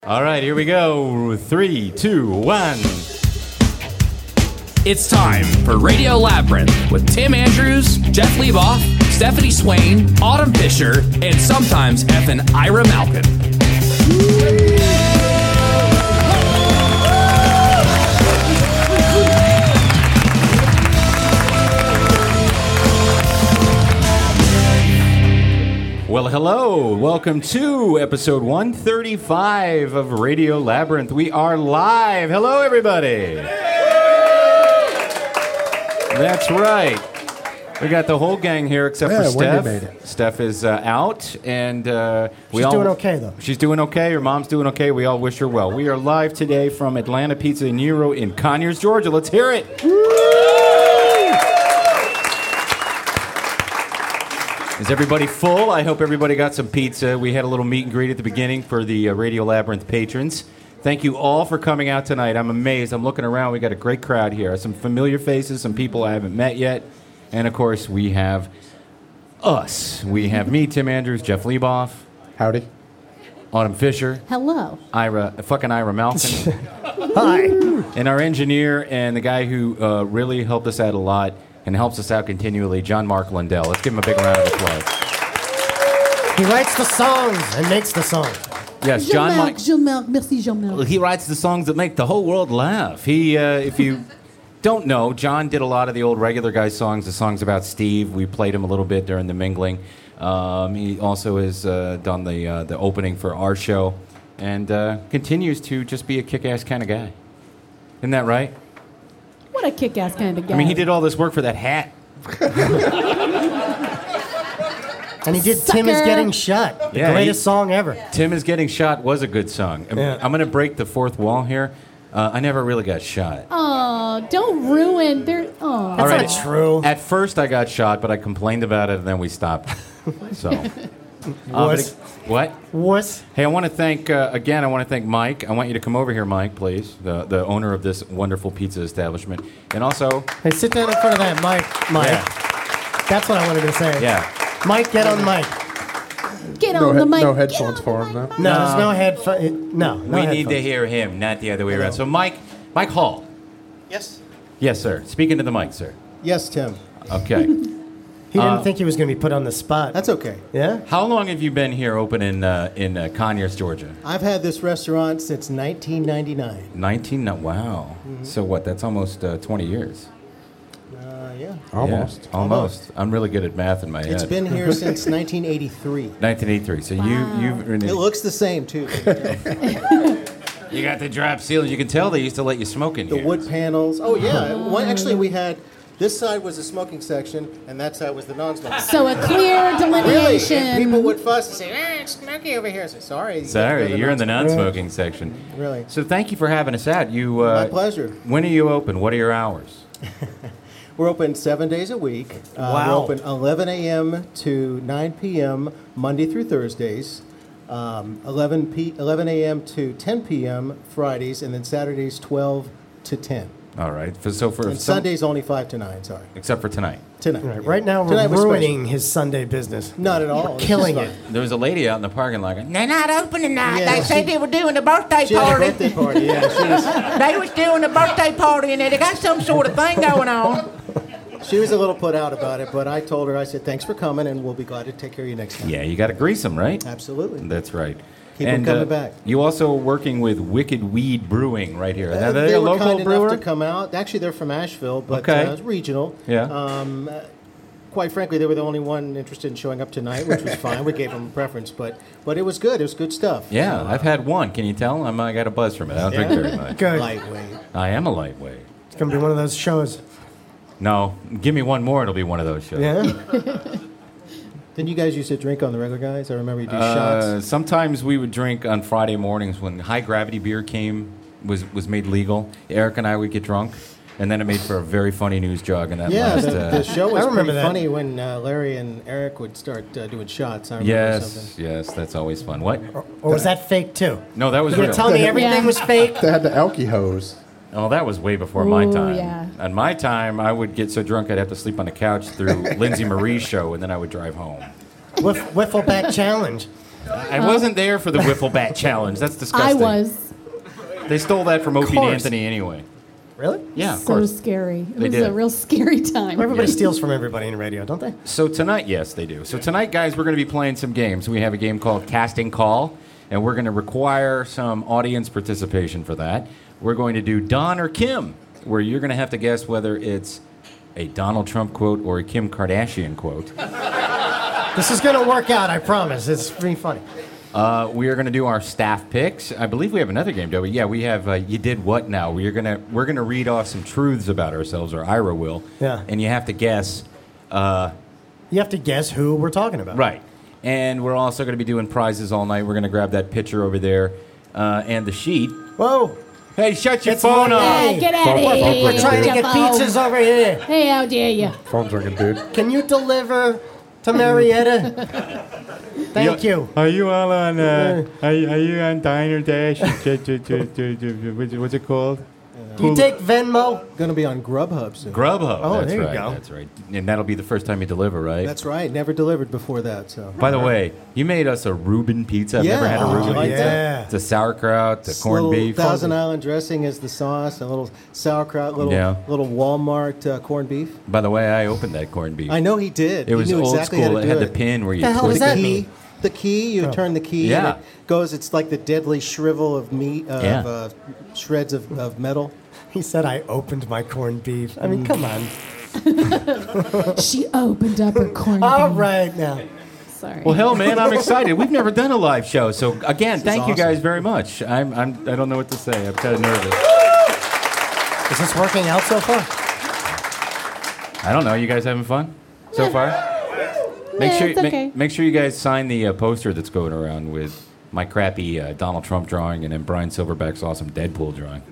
All right, here we go. 3, 2, 1. It's time for Radio Labyrinth with Tim Andrews, Jeff Leboff, Stephanie Swain, Autumn Fisher, and sometimes effing Ira Malkin. Well, hello. Welcome to episode 135 of Radio Labyrinth. We are live. Hello, everybody. That's right. We got the whole gang here except for Steph. Wendy made it. Steph is out, and She's doing okay, though. She's doing okay. Her mom's doing okay. We all wish her well. We are live today from Atlanta Pizza Nero in Conyers, Georgia. Let's hear it. Is everybody full? I hope everybody got some pizza. We had a little meet and greet at the beginning for the Radio Labyrinth patrons. Thank you all for coming out tonight. I'm amazed. I'm looking around. We got a great crowd here. Some familiar faces, some people I haven't met yet. And, of course, we have us. We have me, Tim Andrews, Jeff Leboff. Howdy. Autumn Fisher. Hello. Ira Malkin. Hi. And our engineer and the guy who really helped us out a lot and helps us out continually, John Mark Lundell. Let's give him a big round of applause. He writes the songs and makes the songs. Yes, John Mark. Jean-Marc, merci Jean-Marc. He writes the songs that make the whole world laugh. He, if you don't know, John did a lot of the old Regular Guy songs, the songs about Steve. We played him a little bit during the mingling. He also has done the opening for our show and continues to just be a kick-ass kind of guy. Isn't that right? What a kick-ass kind of guy. I mean, he did all this work for that hat. And he did Tim Is Getting Shot, the greatest song ever. Tim Is Getting Shot was a good song. Yeah. I'm going to break the fourth wall here. I never really got shot. Oh, don't ruin their... Oh. All That's not true. At first I got shot, but I complained about it, and then we stopped. So... What? What? Hey, I want to thank, again, I want to thank Mike. I want you to come over here, Mike, please, the owner of this wonderful pizza establishment. And also... Hey, sit down in front of that mic, Mike. Yeah. That's what I wanted to say. Yeah. Mike, get on the mic. Get on the mic. No headphones for him, though. No, there's no headphones. No We need to headphones. hear him, not the other way around. So, Mike Hall. Yes. Yes, sir. Speak into the mic, sir. Yes, Tim. Okay. He didn't think he was going to be put on the spot. That's okay. Yeah? How long have you been here open in Conyers, Georgia? I've had this restaurant since 1999. Wow. So what? That's almost 20 years. Yeah. Almost. Yeah, almost. I'm really good at math in my head. It's been here since 1983. 1983. So you've It looks the same, too. you got the drop ceilings. You can tell they used to let you smoke in The here. wood panels. Oh, yeah. Actually, we had... This side was the smoking section, and that side was the non-smoking section. So a clear Really? delineation. And people would fuss and say, it's smoky over here. I said, sorry. Sorry, you're in the non-smoking section. Really? So thank you for having us out. You. My pleasure. When are you open? What are your hours? We're open 7 days a week. Wow. We're open 11 a.m. to 9 p.m. Monday through Thursdays. 11 a.m. to 10 p.m. Fridays, and then Saturdays 12 to 10. All right. And Sundays only 5 to 9. Sorry. Except for tonight. Tonight. Right, yeah. right now, we're Tonight was ruining his Sunday business. special. Not at all. It's Killing just it. fun. There was a lady out in the parking lot. They're not open tonight. Yeah, They said they were doing a birthday She had a party. birthday party. Yeah, They was doing a birthday party and they got some sort of thing going on. she was a little put out about it, but I told her, I said, thanks for coming, and we'll be glad to take care of you next time. Yeah, you got to grease them, right? Absolutely. That's right. Keep 'em coming back. You also working with Wicked Weed Brewing right here. Now, They they a were local kind brewer? enough to come out. Actually, they're from Asheville, but Okay. it's regional. Yeah. Quite frankly, they were the only one interested in showing up tonight, which was fine. We gave them a preference, but it was good. It was good stuff. Yeah, So, I've had one. Can you tell? I got a buzz from it. I don't drink very much. Good. lightweight. I am a lightweight. It's going to be one of those shows. No, give me one more. It'll be one of those shows. Yeah? Didn't you guys used to drink on the regular, guys? I remember you do shots. Sometimes we would drink on Friday mornings when high gravity beer was made legal. Eric and I would get drunk, and then it made for a very funny news jog. And that Yeah, last, the show was I remember pretty that. funny when Larry and Eric would start doing shots. I remember something. yes, that's always fun. What? Or was that fake, too? No, that was You're real. going to tell me everything Yeah. was fake? They had the Elky hose. Oh, that was way before my Ooh, time. yeah. At my time, I would get so drunk I'd have to sleep on the couch through Lindsay Marie's show, and then I would drive home. Wiffle back challenge. I wasn't there for the wiffle bat challenge. That's disgusting. I was. They stole that from Opie and course. Anthony anyway. Really? Yeah, of So course. scary. It They was did. a real scary time. Everybody steals from everybody in radio, don't they? So tonight, yes, they do. So tonight, guys, we're going to be playing some games. We have a game called Casting Call, and we're going to require some audience participation for that. We're going to do Don or Kim, where you're going to have to guess whether it's a Donald Trump quote or a Kim Kardashian quote. This is going to work out, I promise. It's pretty funny. We are going to do our staff picks. I believe we have another game, don't we? Yeah, we have You Did What Now? We're going to read off some truths about ourselves, or Ira will. Yeah. And you have to guess. You have to guess who we're talking about. Right. And we're also going to be doing prizes all night. We're going to grab that picture over there and the sheet. Whoa. Hey, shut your It's phone Monday. off. Hey, get out of Fuck, here. we're We're trying to get pizzas over here. Hey, how dare you? Phone's ringing, dude. Can you deliver to Marietta? Thank you. Are you all on? Are you on Diner Dash? What's it called? Do you take Venmo? Going to be on Grubhub soon. Grubhub. Oh, that's there you right. go. That's right. And that'll be the first time you deliver, right? That's right. Never delivered before that. So. By the way, you made us a Reuben pizza. I've never had a Oh, Reuben you like pizza. that? It's a sauerkraut, the corned Little beef. Thousand Island dressing is the sauce. A little sauerkraut. Yeah. Little Walmart corned beef. By the way, I opened that corned beef. I know he did. It was he knew old exactly school. How to It do had the pin where you The hell twist is that it. mean? The key, you turn the key, Yeah. and it goes. It's like the deadly shrivel of meat, Yeah. shreds of metal. He said I opened my corned beef. I mean, come on. She opened up her corned All beef. right now. Sorry. Well, hell, man, I'm excited. We've never done a live show, so again, thank you awesome. guys very much. I don't know what to say. I'm kind of nervous. Is this working out so far? I don't know. You guys having fun so far? Make Yeah, sure it's okay. make sure you guys sign the poster that's going around with my crappy Donald Trump drawing and then Brian Silverback's awesome Deadpool drawing.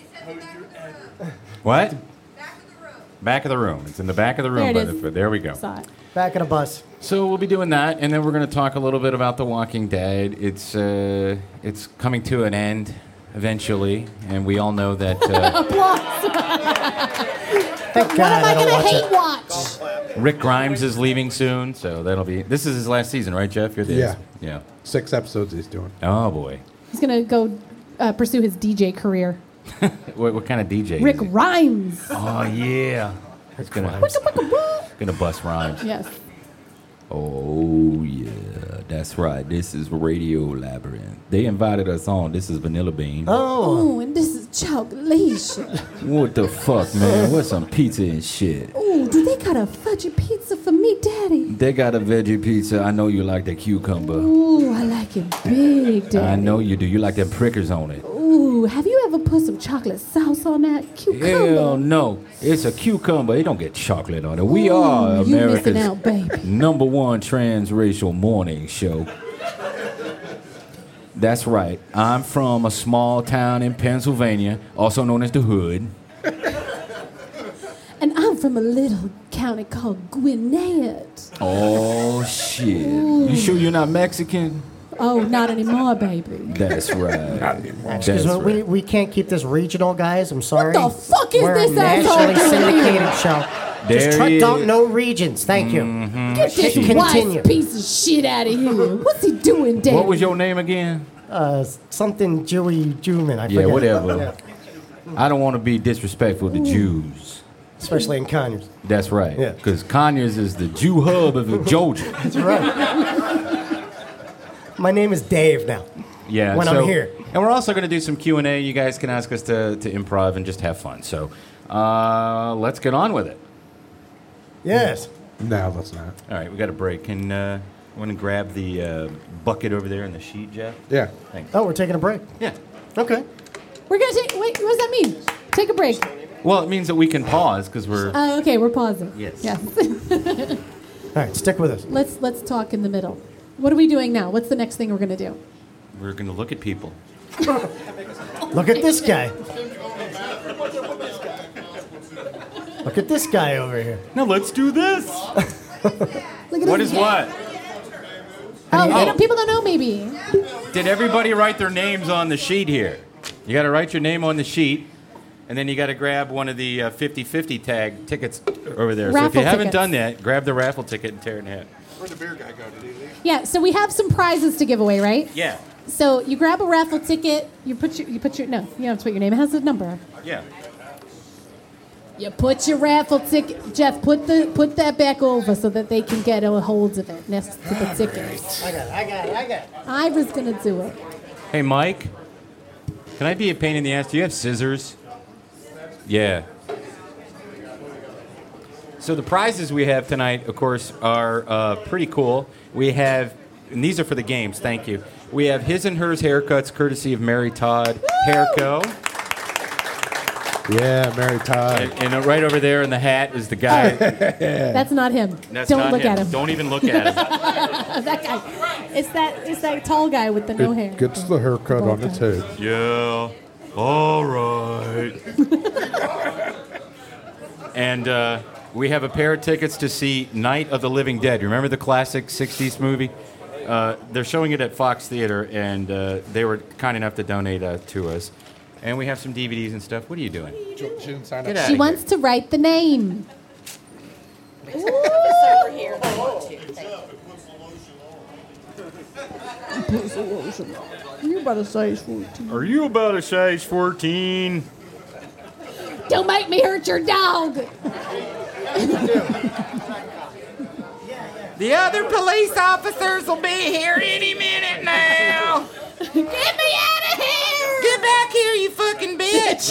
What? Back of the room. It's in the back of the room. There it is. There we go. Saw it. Back in a bus. So we'll be doing that, and then we're going to talk a little bit about The Walking Dead. It's coming to an end eventually, and we all know that Thank What God am I I don't going watch to it. hate watch? Rick Grimes is leaving soon. So that'll be. This is his last season, right, Jeff? You're the Yeah. Yeah. 6 episodes he's doing. Oh boy. He's going to go pursue his DJ career. What kind of DJ? Rick is he? Rhymes. Oh yeah. It's gonna bust rhymes. Yes. Oh yeah, that's right. This is Radio Labyrinth. They invited us on. This is Vanilla Bean. Oh, and this is chocolation. What the fuck, man? What's some pizza and shit? Oh, do they got a fudgy pizza for me, Daddy? They got a veggie pizza. I know you like the cucumber. Ooh, I like it big, Daddy. I know you do. You like them prickers on it. Ooh, have you ever put some chocolate sauce on that cucumber? Hell no. It's a cucumber. It don't get chocolate on it. We are you missing America's out, baby. #1 transracial morning show. That's right. I'm from a small town in Pennsylvania, also known as the Hood. And I'm from a little county called Gwinnett. Oh, shit. You sure you're not Mexican? Oh, not anymore, baby. That's right. That's Excuse me, right. we can't keep this regional, guys. I'm sorry. the fuck is We're this a nationally asshole doing here? syndicated show. There Just he don't is. know regions. Thank you. Get this Continue. white piece of shit out of here. What's he doing, Daddy? What was your name again? Something Jewy Jewman. I Yeah, forget. whatever. I don't want to be disrespectful to Jews. Especially in Conyers. That's right. Yeah. Because Conyers is the Jew hub of Georgia. That's right. My name is Dave now. Yeah. When I'm here. And we're also going to do some Q&A. You guys can ask us to improv and just have fun. So let's get on with it. Yes. No, let's not. All right, we got a break. Can want to grab the bucket over there in the sheet, Jeff? Yeah. Thanks. Oh, we're taking a break. Yeah. Okay. We're going to take... Wait, what does that mean? Take a break. Well, it means that we can pause because we're... Okay, we're pausing. Yes. Yes. All right, stick with us. Let's talk in the middle. What are we doing now? What's the next thing we're going to do? We're going to look at people. Look at this guy. Look at this guy over here. Now let's do this. Look at What this is guy. what? Oh, people don't know maybe. Did everybody write their names on the sheet here? You got to write your name on the sheet, and then you got to grab one of the 50-50 tag tickets over there. So if Raffle you haven't tickets. done that, grab the raffle ticket and tear it in half. Where'd the beer guy go? Did he leave? Yeah, so we have some prizes to give away, right? Yeah. So you grab a raffle ticket. You put your no. You don't have to put your name. It has a number. Yeah. You put your raffle ticket. Jeff, put that back over so that they can get a hold of it next to the ticket. I got it. Ira's gonna do it. Hey, Mike. Can I be a pain in the ass? Do you have scissors? Yeah. So the prizes we have tonight, of course, are pretty cool. We have, and these are for the games. Thank you. We have his and hers haircuts, courtesy of Mary Todd Hairco. Yeah, Mary Todd. And right over there in the hat is the guy. That's not him. That's Don't not look him. at him. Don't even look at him. That guy. It's that tall guy with the no hair. Gets the haircut on its head. Yeah. All right. And we have a pair of tickets to see Night of the Living Dead. You remember the classic 60s movie? They're showing it at Fox Theater, and they were kind enough to donate to us. And we have some DVDs and stuff. What are you doing? She didn't sign Get up. out She of wants to write the name. over here. They want to. You about a size 14. Are you about a size 14? Don't make me hurt your dog. The other police officers will be here any minute now. Get me out of here. Get back here, you fucking bitch.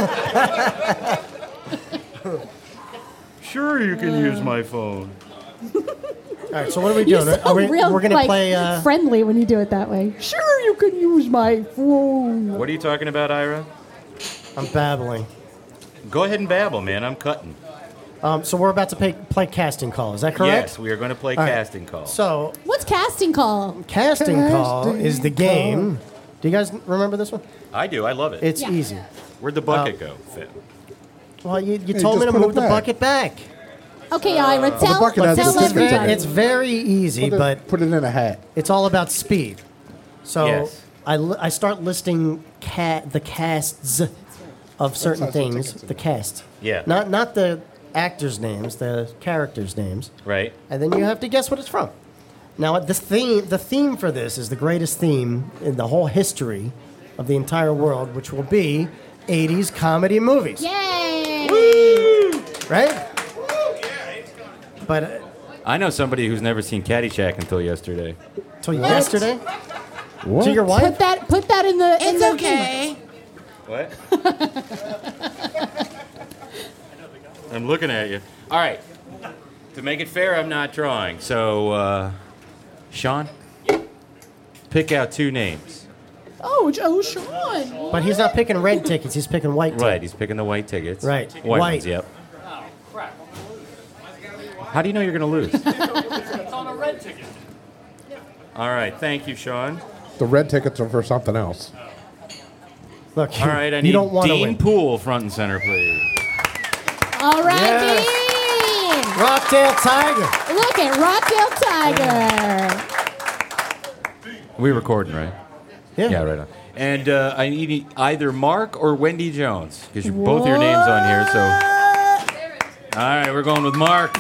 Sure, you can use my phone. All right, so what are we You doing? sound real we're gonna like, play. friendly when you do it that way. Sure, you can use my phone. What are you talking about, Ira? I'm babbling. Go ahead and babble, man. I'm cutting. So we're about to play casting call. Is that correct? Yes, we are going to play All right. casting call. So What's casting call? casting call is the game. Do you guys remember this one? I do. I love it. It's Yeah. easy. Where'd the bucket go, Finn? Well, you told me just to put move it the back. bucket back. Okay, Ira, tell bucket has It's, the sticker everybody. tag. it's very easy, but Put it in a hat. it's all about speed. So Yes. I start listing the casts of certain That's not things. tickets. The cast. Yeah. Not the actors' names, the characters' names. Right? And then you have to guess what it's from. Now, the theme for this is the greatest theme in the whole history of the entire world, which will be 80s comedy movies. Yay! Right? But I know somebody who's never seen Caddyshack until yesterday. till yesterday, What? to your wife. Put that in the. It's okay. What? I'm looking at you. All right. To make it fair, I'm not drawing. So, Sean, pick out two names. Oh, Sean. But he's not picking red tickets. He's picking white tickets. Right, he's picking the white tickets. Right. White White. ones, yep. How do you know you're going to lose? It's on a red ticket. All right, thank you, Sean. The red tickets are for something else. Look, All right, I you need don't want to Dean win. Poole front and center, please. All right, Yes. Dean. Rocktail Tiger. Look at Rockdale Tiger. We recording, right? Yeah, right on. And I need either Mark or Wendy Jones, because both of your names on here. So, all right, we're going with Mark.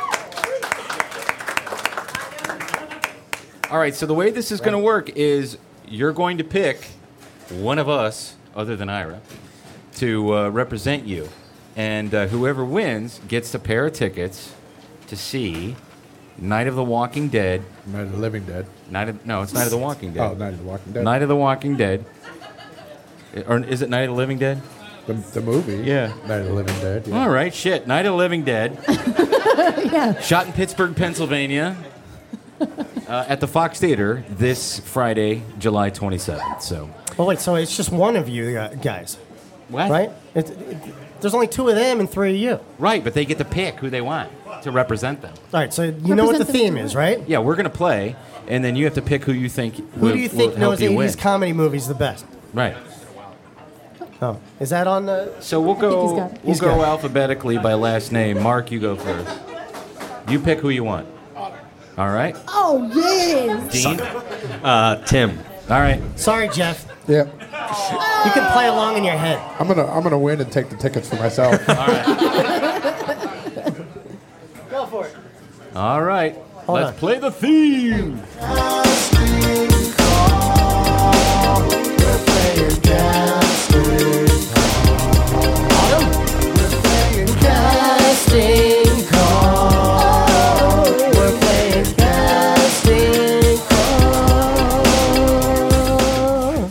All right, so the way this is going to work is you're going to pick one of us, other than Ira, to represent you. And whoever wins gets a pair of tickets to see Night of the Walking Dead. Night of the Living Dead. No, it's Night of the Walking Dead. Oh, Night of the Walking Dead. Night of the Walking Dead. Or is it Night of the Living Dead? The movie. Yeah. Night of the Living Dead. Yeah. All right, shit. Night of the Living Dead. Yeah. Shot in Pittsburgh, Pennsylvania. At the Fox Theater this Friday, July 27th. So, Oh wait, so it's just one of you guys, what? right? There's only two of them and three of you. Right, but they get to pick who they want to represent them. All right, so you know what the Represent them theme to is, win. right? Yeah, we're gonna play, and then you have to pick who you think. Who do you think knows you 80s win. comedy movies the best? Right. Oh, is that on the? So we'll think he's go. got it. We'll He's go got it. alphabetically by last name. Mark, you go first. You pick who you want. All right, Oh, yes. Dean. Tim. All right. Sorry, Jeff. Yeah. You can play along in your head. I'm gonna win and take the tickets for myself. Go for it. All right. Hold Let's on. play the theme. Casting call. We're playing casting call.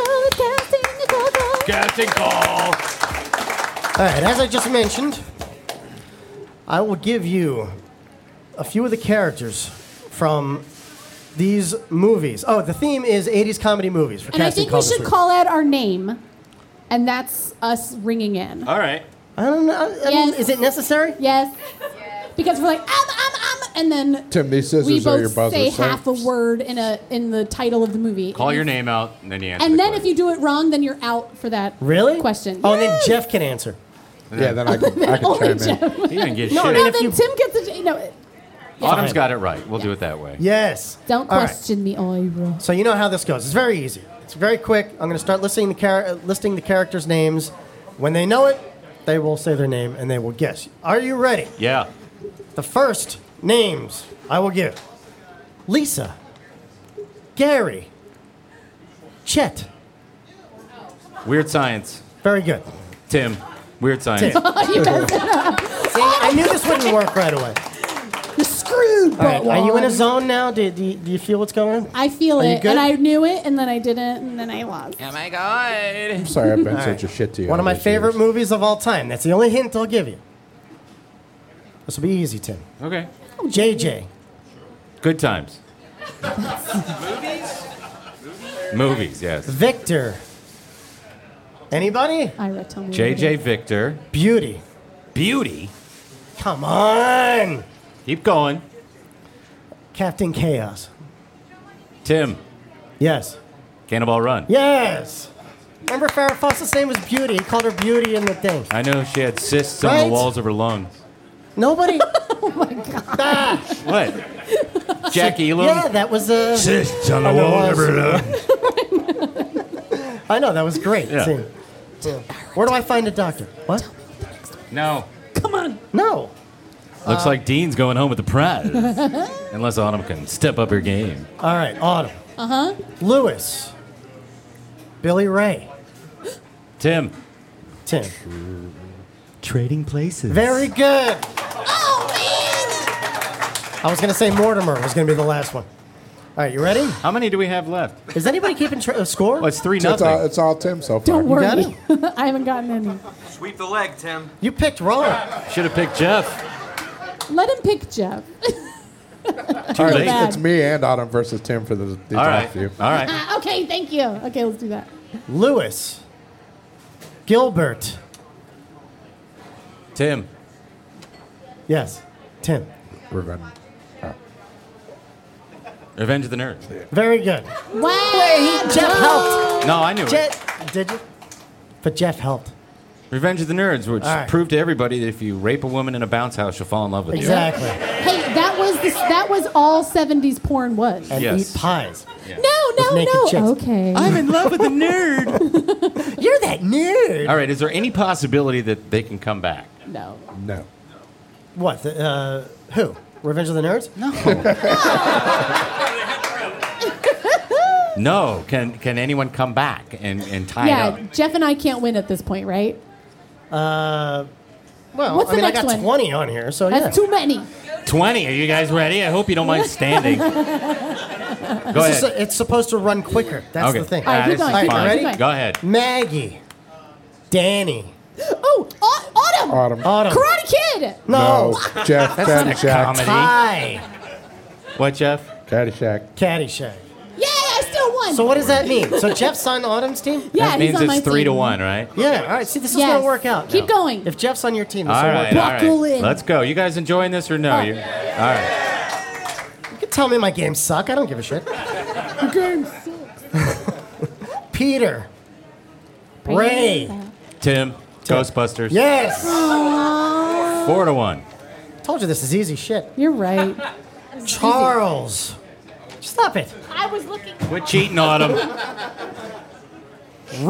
Casting call. All right, as I just mentioned, I will give you a few of the characters from these movies. Oh, the theme is 80s comedy movies for And I casting think we call this should week. call out our name, and that's us ringing in. All right. I don't know. I mean, Yes. is it necessary? Yes. Because we're like, and then Tim, these scissors we are your both buzzer. say so- half a word in the title of the movie. Call And your if- name out, and then you answer. And the then question. if you do it wrong, then you're out for that Really? question. Oh, and then Yes. Jeff can answer. Yeah, then I can Only chime Jeff. in. He didn't get No, shit. I No, mean, if then you- Tim gets a no. Autumn's Fine. got it right. We'll do it that way. Yes. Don't All right. question me, Ira. So you know how this goes. It's very easy. It's very quick. I'm going to start listing the characters' names. When they know it, they will say their name and they will guess. Are you ready? Yeah. The first names I will give: Lisa, Gary, Chet. Weird science. Very good. Tim. Weird science. Tim. See, I knew this wouldn't work right away. You're screwed, All right, are you in a zone now? Do you feel what's going on? I feel Are you it, good? and I knew it, and then I didn't, and then I lost. Oh my god. I'm sorry I've been All such right. a shit to you. One of all my these favorite years. movies of all time. That's the only hint I'll give you. This will be easy, Tim. Okay. JJ. Good times. Movies, yes. Victor. Anybody? Ira, tell me. JJ Victor. Beauty. Beauty. Come on. Keep going. Captain Chaos. Tim. Yes. Cannonball Run. Yes. Remember Farrah Fawcett's name was Beauty. He called her Beauty in the thing. I know she had cysts on Right? the walls of her lungs. Nobody? Oh my God. What? Jack Elam? Yeah, that was Cysts on the I know, walls of her was- lungs. I know, that was great. Yeah. See. Yeah. Where do I find a doctor? What? No. Come on. No. Looks like Dean's going home with the prize. Unless Autumn can step up her game. All right, Autumn. Uh-huh. Lewis. Billy Ray. Tim. Tim. Trading places. Very good. Oh, man. I was going to say Mortimer was going to be the last one. All right, you ready? How many do we have left? Is anybody keeping score? Well, it's 3-0. It's all Tim so far. Don't worry. got I haven't gotten any. Sweep the leg, Tim. You picked wrong. Should have picked Jeff. Let him pick Jeff. All right, late. it's me and Autumn versus Tim for these All right. off you. All right. Okay, thank you. Okay, let's do that. Lewis. Gilbert. Tim. Yes, Tim. Revenge. Revenge of the Nerds. Very good. Wow. Jeff helped. No, I knew it. Did you? But Jeff helped. Revenge of the Nerds, which All right. proved to everybody that if you rape a woman in a bounce house, she'll fall in love with Exactly. Hey, that was all 70s porn was. And Yes. eat pies. No, naked no. chicks. Okay. you. I'm in love with the nerd. You're that nerd. All right, is there any possibility that they can come back? No. No. What? Who? Revenge of the Nerds? No. No. Can anyone come back and tie it Yeah, up? Jeff and I can't win at this point, right? Well, What's I mean, the I next got one? 20 on here, so That's yeah. too many. 20. Are you guys ready? I hope you don't mind standing. Go This is ahead. it's supposed to run quicker. That's Okay. the thing. All right, keep this is going, keep fine. going, keep going. Go ahead. Maggie. Danny. Oh, Autumn. Autumn. Autumn. Karate Kid. No. Jeff. Caddyshack. comedy. Ty. What, Jeff? Caddyshack. Caddyshack. Yeah, I still won. So what does that mean? So Jeff's on Autumn's team? yeah, that he's means on my it's 3 to team. 1, right? Yeah. All right. See, this is Yes. going to work out. Keep now. going. If Jeff's on your team, this All will right, work all out. Buckle right. in. Let's go. You guys enjoying this or no? Oh. You all right. You can tell me my games suck. I don't give a shit. The game sucks. Peter. Ray. Tim, Ghostbusters. Yes. 4 to 1. Told you this is easy shit. You're right. Charles. Stop it. I was looking. Quit cheating, Autumn.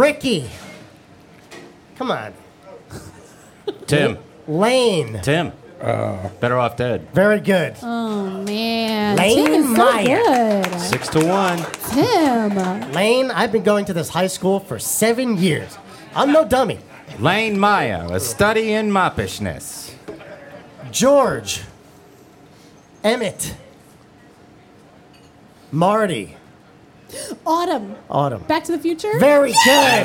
Ricky. Come on. Tim. Lane. Tim. Better Off Dead. Very good. Oh man, Lane Tim is so Meyer. good. 6-1. Tim. Lane, I've been going to this high school for 7 years. I'm no dummy. Lane Maya, A Study in Moppishness. George. Emmett. Marty. Autumn. Autumn. Back to the Future. Very good.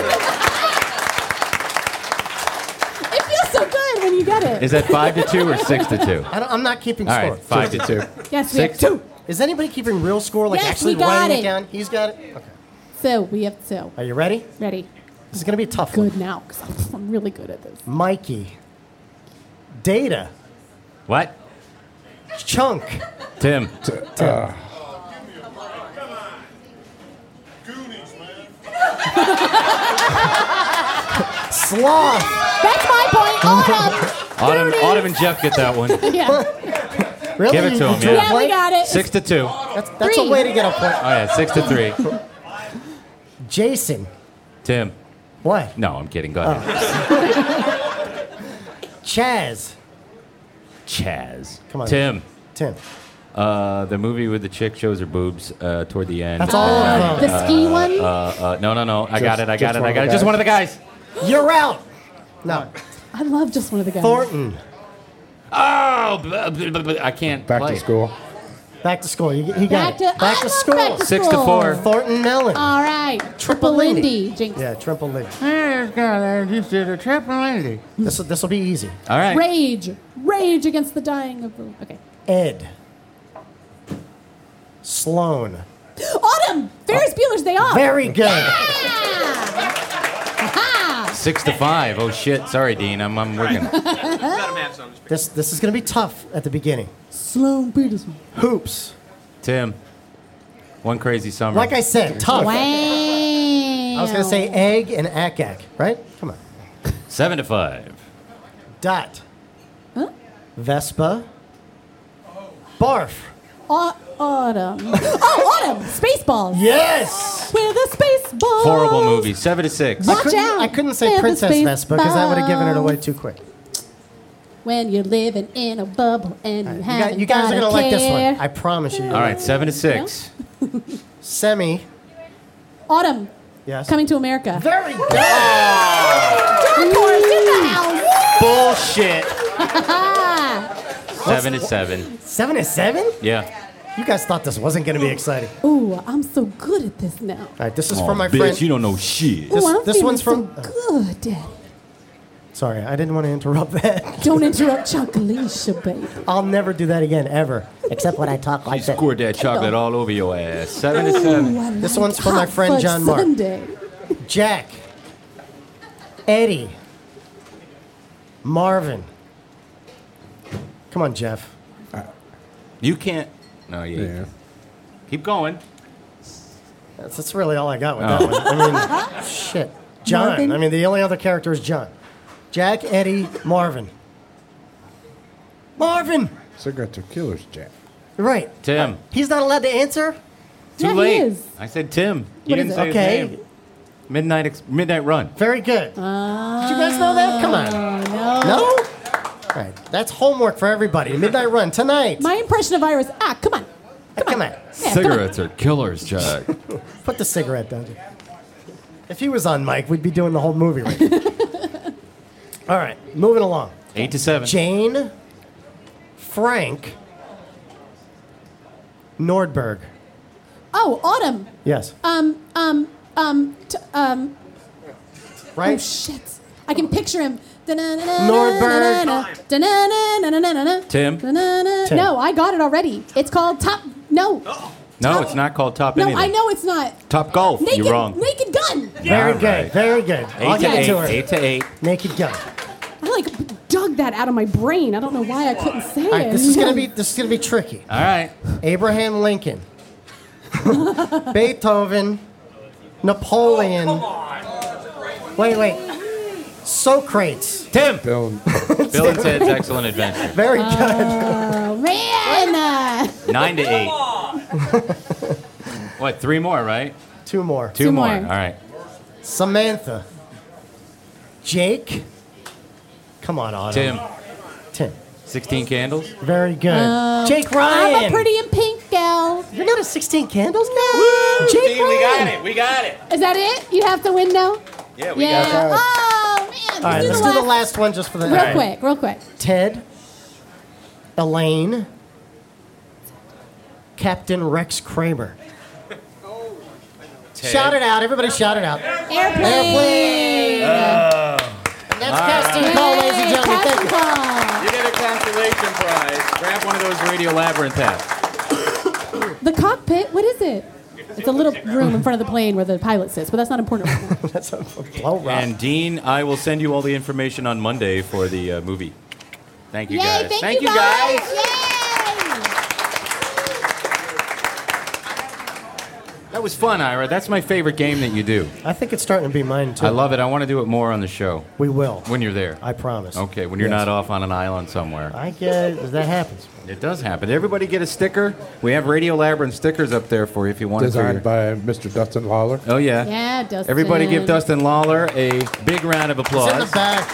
It feels so good when you get it. Is that 5-2 or 6-2? I'm not keeping All score. right, 5-2. Yes, we have 6-2. two. Is anybody keeping real score, like Yes, actually we got writing it. it down? He's got it? Okay. So we have two. Are you ready? Ready. This is going to be a tough Good one. now, because I'm really good at this. Mikey. Data. What? Chunk. Tim. Sloth. That's my point. Autumn. Autumn and Jeff get that one. Yeah. Really? Give it to You him, drew a yeah. Yeah, we blank? got it. 6-2. That's a Three. way to get a point. Oh yeah, 6-3. Jason. Tim. What? No, I'm kidding. Go ahead. Chaz. Chaz. Come on. Tim. Tim. The movie with the chick shows her boobs toward the end. That's all of them. The ski one. No. I got it. Just one of the Just guys. one of the guys. You're out. No. I love just one of the guys. Thornton. Oh, I can't Back play. to school. Back to school. He got Back it. to, I Back to love school. Back to 6 to school. 4. Thornton Mellon. All right. Triple Lindy. Jinx. Yeah, Triple Lindy. All This will be easy. right. Rage. Rage against the dying of the. Okay. Ed. Sloan. Autumn. Ferris Bueller's Day Off. Very good. Aha. 6-5. Oh shit. Sorry, Dean. I'm working. This is going to be tough at the beginning. Sloan Peterson. Hoops. Tim. One Crazy Summer. Like I said, tough. Wow. I was going to say egg and akak, right? Come on. 7-5. Dot. Huh? Vespa. Barf. Autumn. Oh, Autumn. Spaceballs. Yes. With the Spaceballs. Horrible movie. 7-6. Watch out. I couldn't say with the Princess Vespa because that would have given it Spaceballs. away too quick. When you're living in a bubble and you haven't You guys are got going to a like this care. one. I promise you. All right. 7-6. Semi. Autumn. Yes. Coming to America. Very good. Dark Horse in the house. Bullshit. Ah. 7-7. 7-7? Yeah. You guys thought this wasn't going to be exciting. Ooh, I'm so good at this now. All right, this is Oh, from my bitch, friend. you don't know shit. This- Ooh, I'm this feeling one's from- so good, Daddy. Sorry, I didn't want to interrupt that. Don't interrupt Chocolatia, baby. I'll never do that again, ever. Except when I talk You like that. scored that chocolate all over your ass. 7-7. Ooh, I This like one's from my hot friend fudge John Mark. Sundae. Jack. Eddie. Marvin. Come on, Jeff. You can't. No, Yeah. Keep going. That's really all I got with that one. I mean, shit. John. Marvin? I mean, the only other character is John. Jack, Eddie, Marvin. Marvin! Cigarettes are killers, Jack. You're right. Tim. He's not allowed to answer? Too Yeah, he late. is. I said Tim. He What didn't is say it? Okay. his name. Midnight Run. Very good. Did you guys know that? Come on. No. No? All right. That's homework for everybody. Midnight Run tonight. My impression of Iris. Come on. Come on. Yeah, come on. Cigarettes are killers, Jack. Put the cigarette down. If he was on mic, we'd be doing the whole movie right now. All right. Moving along. 8-7. Jane, Frank, Nordberg. Oh, Autumn. Yes. Right? Oh, shit. I can picture him. Nordberg. Tim. Tim. No, I got it already. It's called Top. No. No, it's not called Top No, anything. I know it's not. Top Golf. Naked, You're wrong. Naked Gun. Very All good. right. Very good. I'll give it to her. 8-8. Naked Gun. I like dug that out of my brain. I don't know why I couldn't say All right, it. this is gonna be tricky. All right. Abraham Lincoln, Beethoven, Napoleon. Wait. Socrates. Tim. Bill, Bill and Ted's Excellent Adventure. Very good. Oh, man. 9-8. What? 3 more, right? Two more. Two more. more. All right. Samantha. Jake. Come on, Otto. Tim. Tim. 16 Candles? Very good. Jake Ryan. I'm a pretty in pink gal. You're not a 16 Candles guy? Jake Dean, we Ryan. got it. We got it. Is that it? You have to win now? Yeah, we Yeah. got it. Oh, man. All right, let's do the last one just for the Real quick. Ted, Elaine, Captain Rex Kramer. Shout it out. Everybody shout it out. Airplane. And that's casting call, ladies and gentlemen. Thank you. You get a consolation prize. Grab one of those Radio Labyrinth hats. The cockpit, what is it? It's a little room in front of the plane where the pilot sits, but that's not important. That's a blow rock. And Dean, I will send you all the information on Monday for the movie. Thank you, Yay, guys. thank you guys. Yay! That was fun, Ira. That's my favorite game that you do. I think it's starting to be mine, too. I love it. I want to do it more on the show. We will. When you're there. I promise. Okay, when you're Yes. not off on an island somewhere. I get it. That happens. It does happen. Everybody get a sticker. We have Radio Labyrinth stickers up there for you if you want to. Designed by Mr. Dustin Lawler. Oh, yeah. Yeah, Dustin. Everybody give Dustin Lawler a big round of applause. It's in the back.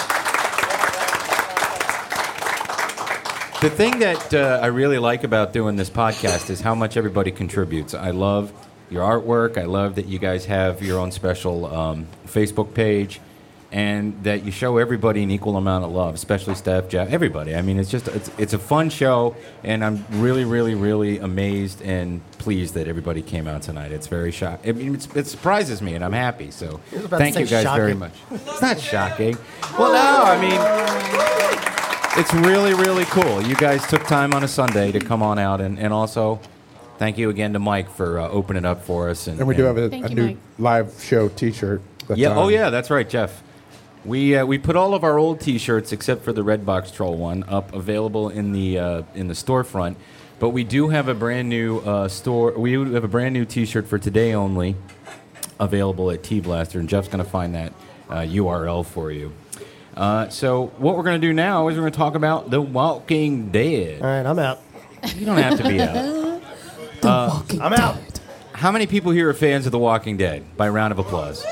The thing that I really like about doing this podcast is how much everybody contributes. I love your artwork. I love that you guys have your own special Facebook page, and that you show everybody an equal amount of love, especially Steph, Jeff, everybody. I mean, it's a fun show, and I'm really, really, really amazed and pleased that everybody came out tonight. It's very shocking. I mean, it surprises me, and I'm happy. So was about to thank say you guys very shocking. much. It's not shocking. Well, no, I mean, it's really, really cool. You guys took time on a Sunday to come on out, and also thank you again to Mike for opening up for us. And we do have a Thank you, new Mike. live show T-shirt. that's Yeah. Oh, on. yeah. That's right, Jeff. We put all of our old T-shirts except for the Redbox Troll one up, available in the storefront. But we do have a brand new store. We have a brand new T-shirt for today only, available at T-Blaster, and Jeff's going to find that URL for you. So what we're going to do now is we're going to talk about The Walking Dead. All right, I'm out. You don't have to be out. I'm out. How many people here are fans of The Walking Dead? By round of applause.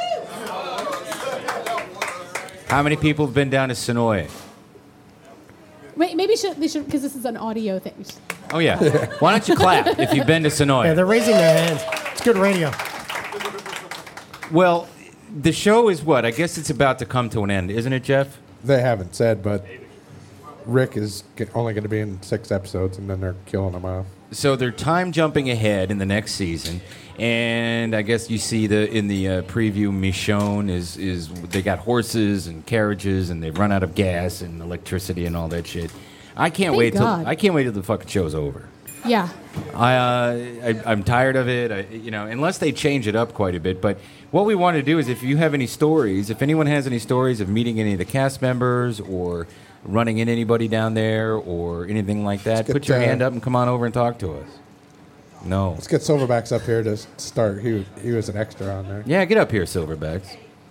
How many people have been down to Sonoy? Wait, maybe they should, because this is an audio thing. Oh, yeah. Why don't you clap if you've been to Yeah, Sonoy? they're raising their hands. It's good radio. Well, the show is what? I guess it's about to come to an end, isn't it, Jeff? They haven't said, but Rick is only going to be in 6 episodes, and then they're killing him off. So they're time jumping ahead in the next season, and I guess you see in the preview, Michonne is they got horses and carriages, and they've run out of gas and electricity and all that shit. I can't Thank wait God. till the fucking show's over. Yeah. I'm tired of it. Unless they change it up quite a bit. But what we want to do is, if you have any stories, if anyone has any stories of meeting any of the cast members or running in anybody down there or anything like that, get, put your hand up and come on over and talk to us. No. Let's get Silverbacks up here to start. He was an extra on there. Yeah, get up here, Silverbacks.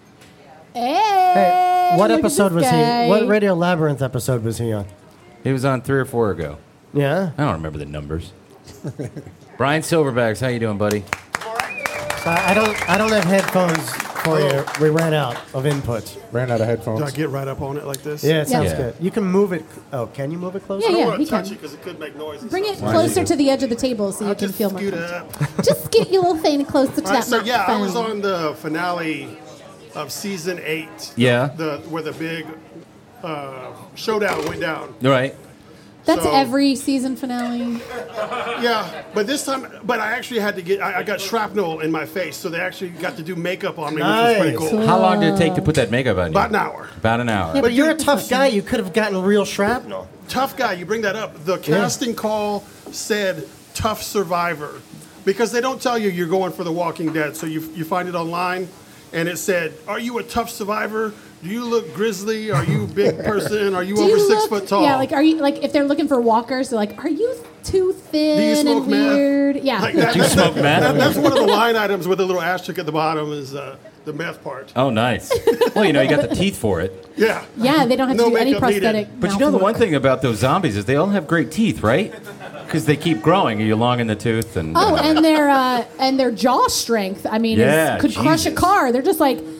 Hey, What look at episode this was guy. he? What Radio Labyrinth episode was he on? He was on 3 or 4 ago. Yeah. I don't remember the numbers. Brian Silverbacks, how you doing, buddy? I don't have headphones for you. We ran out of inputs. Ran out of Do I headphones. get right up on it like this? Yeah, it sounds Yeah. good. You can move it. Oh, can you move it closer? I don't Yeah, want he to touch can. it because it could make noise. Bring it closer to the edge of the table so you I'll can just feel more scoot comfortable. up. Just get your little thing close to All right, that so yeah, I was microphone. on the finale of season 8. Yeah. Where the big showdown went down. All right. That's so- every season finale. Yeah, but this time, I actually had to get. I got shrapnel in my face, so they actually got to do makeup on me, which was pretty Nice. cool. How long did it take to put that makeup on you? About an hour. About an hour. But you're a tough guy. You could have gotten real shrapnel. Tough guy, you bring that up. The casting call said tough survivor because they don't tell you you're going for The Walking Dead. So you find it online and it said, are you a tough survivor? Do you look grizzly? Are you a big person? Are you Do over you 6 look- foot tall? Yeah, like are you like if they're looking for walkers, they're like, are you too thin smoke and meth? weird? Yeah. Like that, You smoke meth? that's one of the line items with a little asterisk at the bottom is the meth part. Oh, nice. Well, you got the teeth for it. Yeah. Yeah, they don't have to No do any makeup needed. prosthetic. But you mouth know the one work. thing about those zombies is they all have great teeth, right? Because they keep growing. You're long in the tooth, and Oh, and their jaw strength. I mean, Yeah, could crush a Jesus. car. They're just like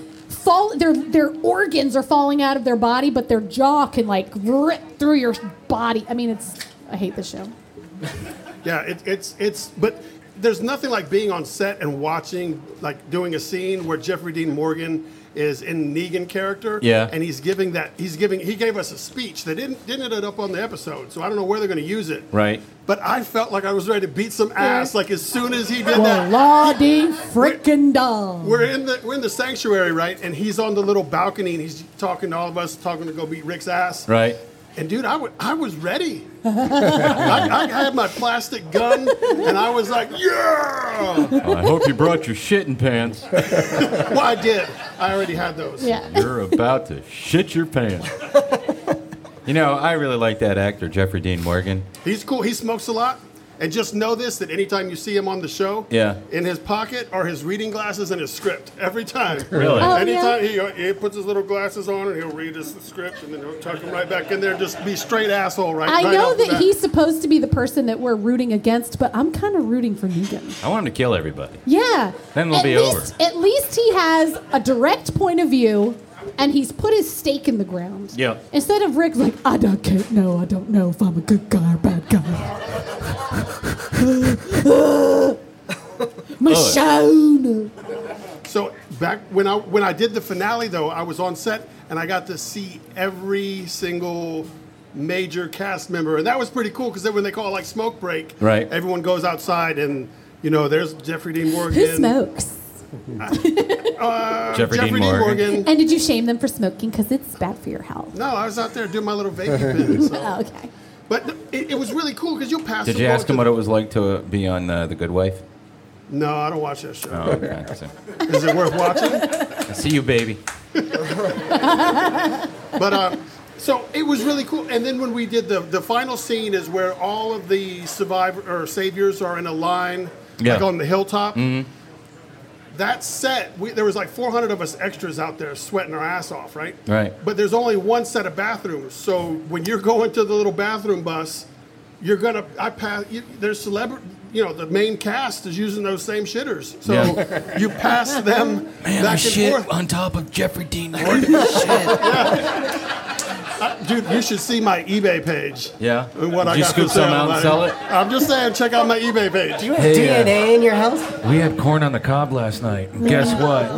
their organs are falling out of their body, but their jaw can like rip through your body. I mean, I hate the show. Yeah, but there's nothing like being on set and watching, like doing a scene where Jeffrey Dean Morgan is in Negan character. Yeah. And he gave us a speech that didn't end up on the episode, so I don't know where they're going to use it. Right. But I felt like I was ready to beat some ass, like as soon as he did that. Lordy frickin' dog. We're in the sanctuary, right? And he's on the little balcony, and he's talking to all of us, talking to go beat Rick's ass. Right. And dude, I was ready. I had my plastic gun, and I was like, yeah! I hope you brought your shitting pants. Well, I did. I already had those. Yeah. You're about to shit your pants. You know, I really like that actor, Jeffrey Dean Morgan. He's cool. He smokes a lot. And just know this, that anytime you see him on the show, Yeah. in his pocket are his reading glasses and his script. Every time. Really? Oh, Anytime he puts his little glasses on and he'll read his script and then he'll tuck them right back in there and just be straight asshole right I know off the that bat. he's supposed to be the person that we're rooting against, but I'm kind of rooting for Negan. I want him to kill everybody. Yeah. Then it'll be over. At least he has a direct point of view, and he's put his stake in the ground. Yeah. Instead of Rick like, I don't know if I'm a good guy or bad guy. Michonne. So back when I did the finale, though, I was on set and I got to see every single major cast member, and that was pretty cool because then when they call like smoke break, Right. everyone goes outside and there's Jeffrey Dean Morgan. Who smokes? Jeffrey Dean Morgan. And did you shame them for smoking? Because it's bad for your health. No, I was out there doing my little vaping pin. So. Oh, okay. But it was really cool because you'll pass. Did the you ball ask him to- what it was like to be on The Good Wife? No, I don't watch that show. Oh, okay. So, Is it worth watching? I see you, baby. But so it was really cool. And then when we did the final scene is where all of the saviors are in a line, like on the hilltop. Mm-hmm. That set, there was like 400 of us extras out there sweating our ass off, right? Right. But there's only one set of bathrooms. So when you're going to the little bathroom bus, there's the main cast is using those same shitters. So you pass them back and forth. on top of Jeffrey Dean Morgan. Dude, you should see my eBay page. Yeah? And what Did I you got scoop for sale, some out and buddy. sell it? I'm just saying, check out my eBay page. Do you have DNA in your house? We had corn on the cob last night. And guess what?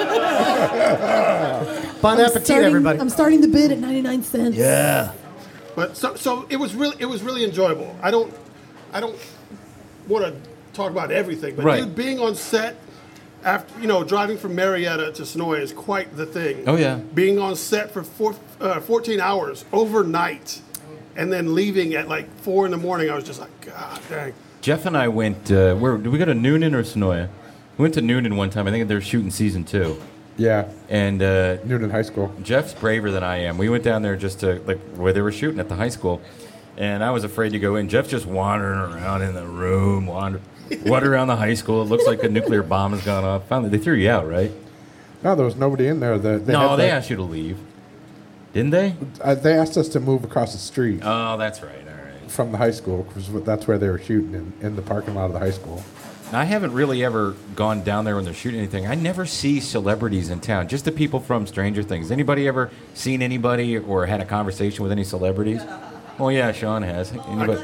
Bon appetit, everybody. I'm starting the bid at 99 cents. Yeah. But so it was really enjoyable. I don't want to talk about everything, but Right. dude, being on set after driving from Marietta to Sonoy is quite the thing. Oh, yeah. Being on set for 14 hours overnight, and then leaving at like 4 a.m. I was just like, God dang. Jeff and I went, did we go to Noonan or Sonoya? We went to Noonan one time. I think they were shooting season 2. Yeah, And Noonan High School. Jeff's braver than I am. We went down there just to, where they were shooting at the high school. And I was afraid to go in. Jeff's just wandering around in the room, wandering around the high school. It looks like a nuclear bomb has gone off. Finally, they threw you out, right? No, there was nobody in there. They Asked you to leave. Didn't they? They asked us to move across the street Oh, that's right. All right. from the high school because that's where they were shooting in the parking lot of the high school. I haven't really ever gone down there when they're shooting anything. I never see celebrities in town, just the people from Stranger Things. Anybody ever seen anybody or had a conversation with any celebrities? Well, yeah, Sean has. Anybody?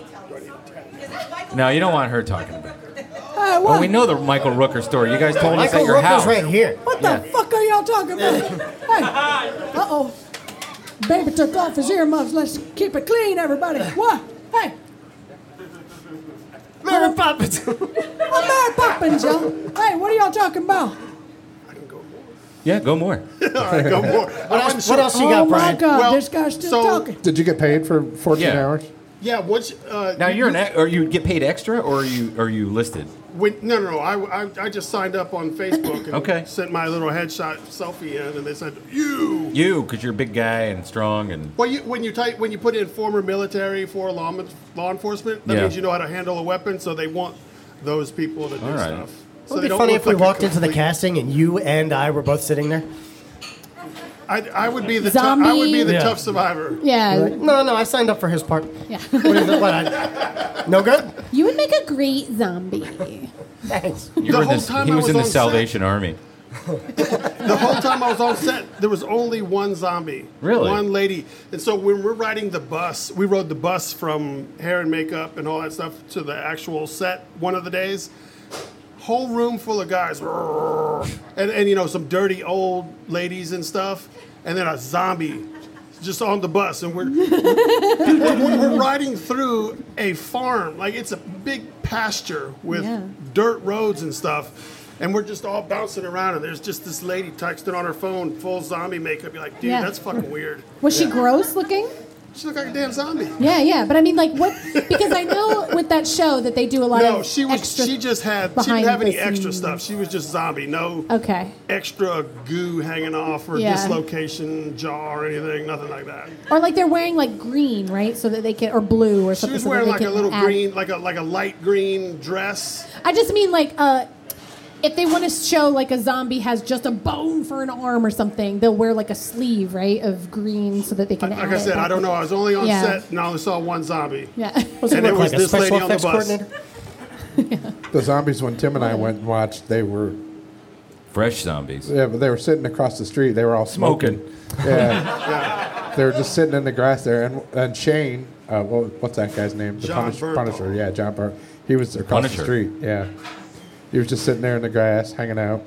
No, you don't want her talking about it. Well, we know the Michael Rooker story. You guys told us at Michael your house. Rooker's right here. What the fuck are y'all talking about? Hey. Uh-oh. Baby took off his earmuffs. Let's keep it clean, everybody. What? Hey. Mary Poppins. I'm Mary Poppins, y'all. Hey, what are y'all talking about? Yeah, go more. All right, go more. What else you got, Oh, my Brian? God. Well, This guy's still so- talking. Did you get paid for 14 Yeah. hours? Yeah, once. Now or you get paid extra, or are you listed? No. I just signed up on Facebook and Okay. sent my little headshot selfie in, and they said you. You, because you're a big guy and strong and. Well, when you put in former military for law enforcement, that Yeah. means you know how to handle a weapon. So they want those people to do All right. stuff. So Would they it be don't funny look if we like a walked into the complete- casting and you and I were both sitting there? I would be the Zombie. I would be the Yeah. tough survivor. Yeah. No, I signed up for his part. Yeah. What is it? No good? You would make a great zombie. Thanks. You The were in whole this, time he I was was in the on set. Salvation Army. The whole time I was on set, there was only one zombie. Really? One lady. And so when we're riding the bus, we rode the bus from hair and makeup and all that stuff to the actual set one of the days. Whole room full of guys. And you know, some dirty old ladies and stuff. And then a zombie just on the bus. And we're riding through a farm. Like, it's a big pasture with dirt roads and stuff. And we're just all bouncing around, and there's just this lady texting on her phone, full zombie makeup. You're like, dude, that's fucking weird. Was she gross looking? She looked like a damn zombie. Yeah. But I mean, like, what? Because I know with that show that they do a lot of she extra didn't have behind any the extra scenes. stuff. She was just zombie. No Okay. extra goo hanging off or dislocation, jaw or anything. Nothing like that. Or like they're wearing like green, right? So that they can, or blue or She something. was so that wearing they like a can little add- green, like a light green dress. I just mean like if they want to show like a zombie has just a bone for an arm or something, they'll wear like a sleeve, right, of green so that they can. Like add I said, it. I don't know. I was only on Yeah. set and I only saw one zombie. Yeah. Was it And it look was like a this lady special on the effects bus. coordinator? The zombies, when Tim and I went and watched, they were Fresh zombies. but they were sitting across the street. They were all smoking. Yeah. They were just sitting in the grass there. And Shane, what's that guy's name? The John Bernthal. Punisher. Yeah, John Bernthal. He was across Punisher. the street. Yeah. He was just sitting there in the grass, hanging out.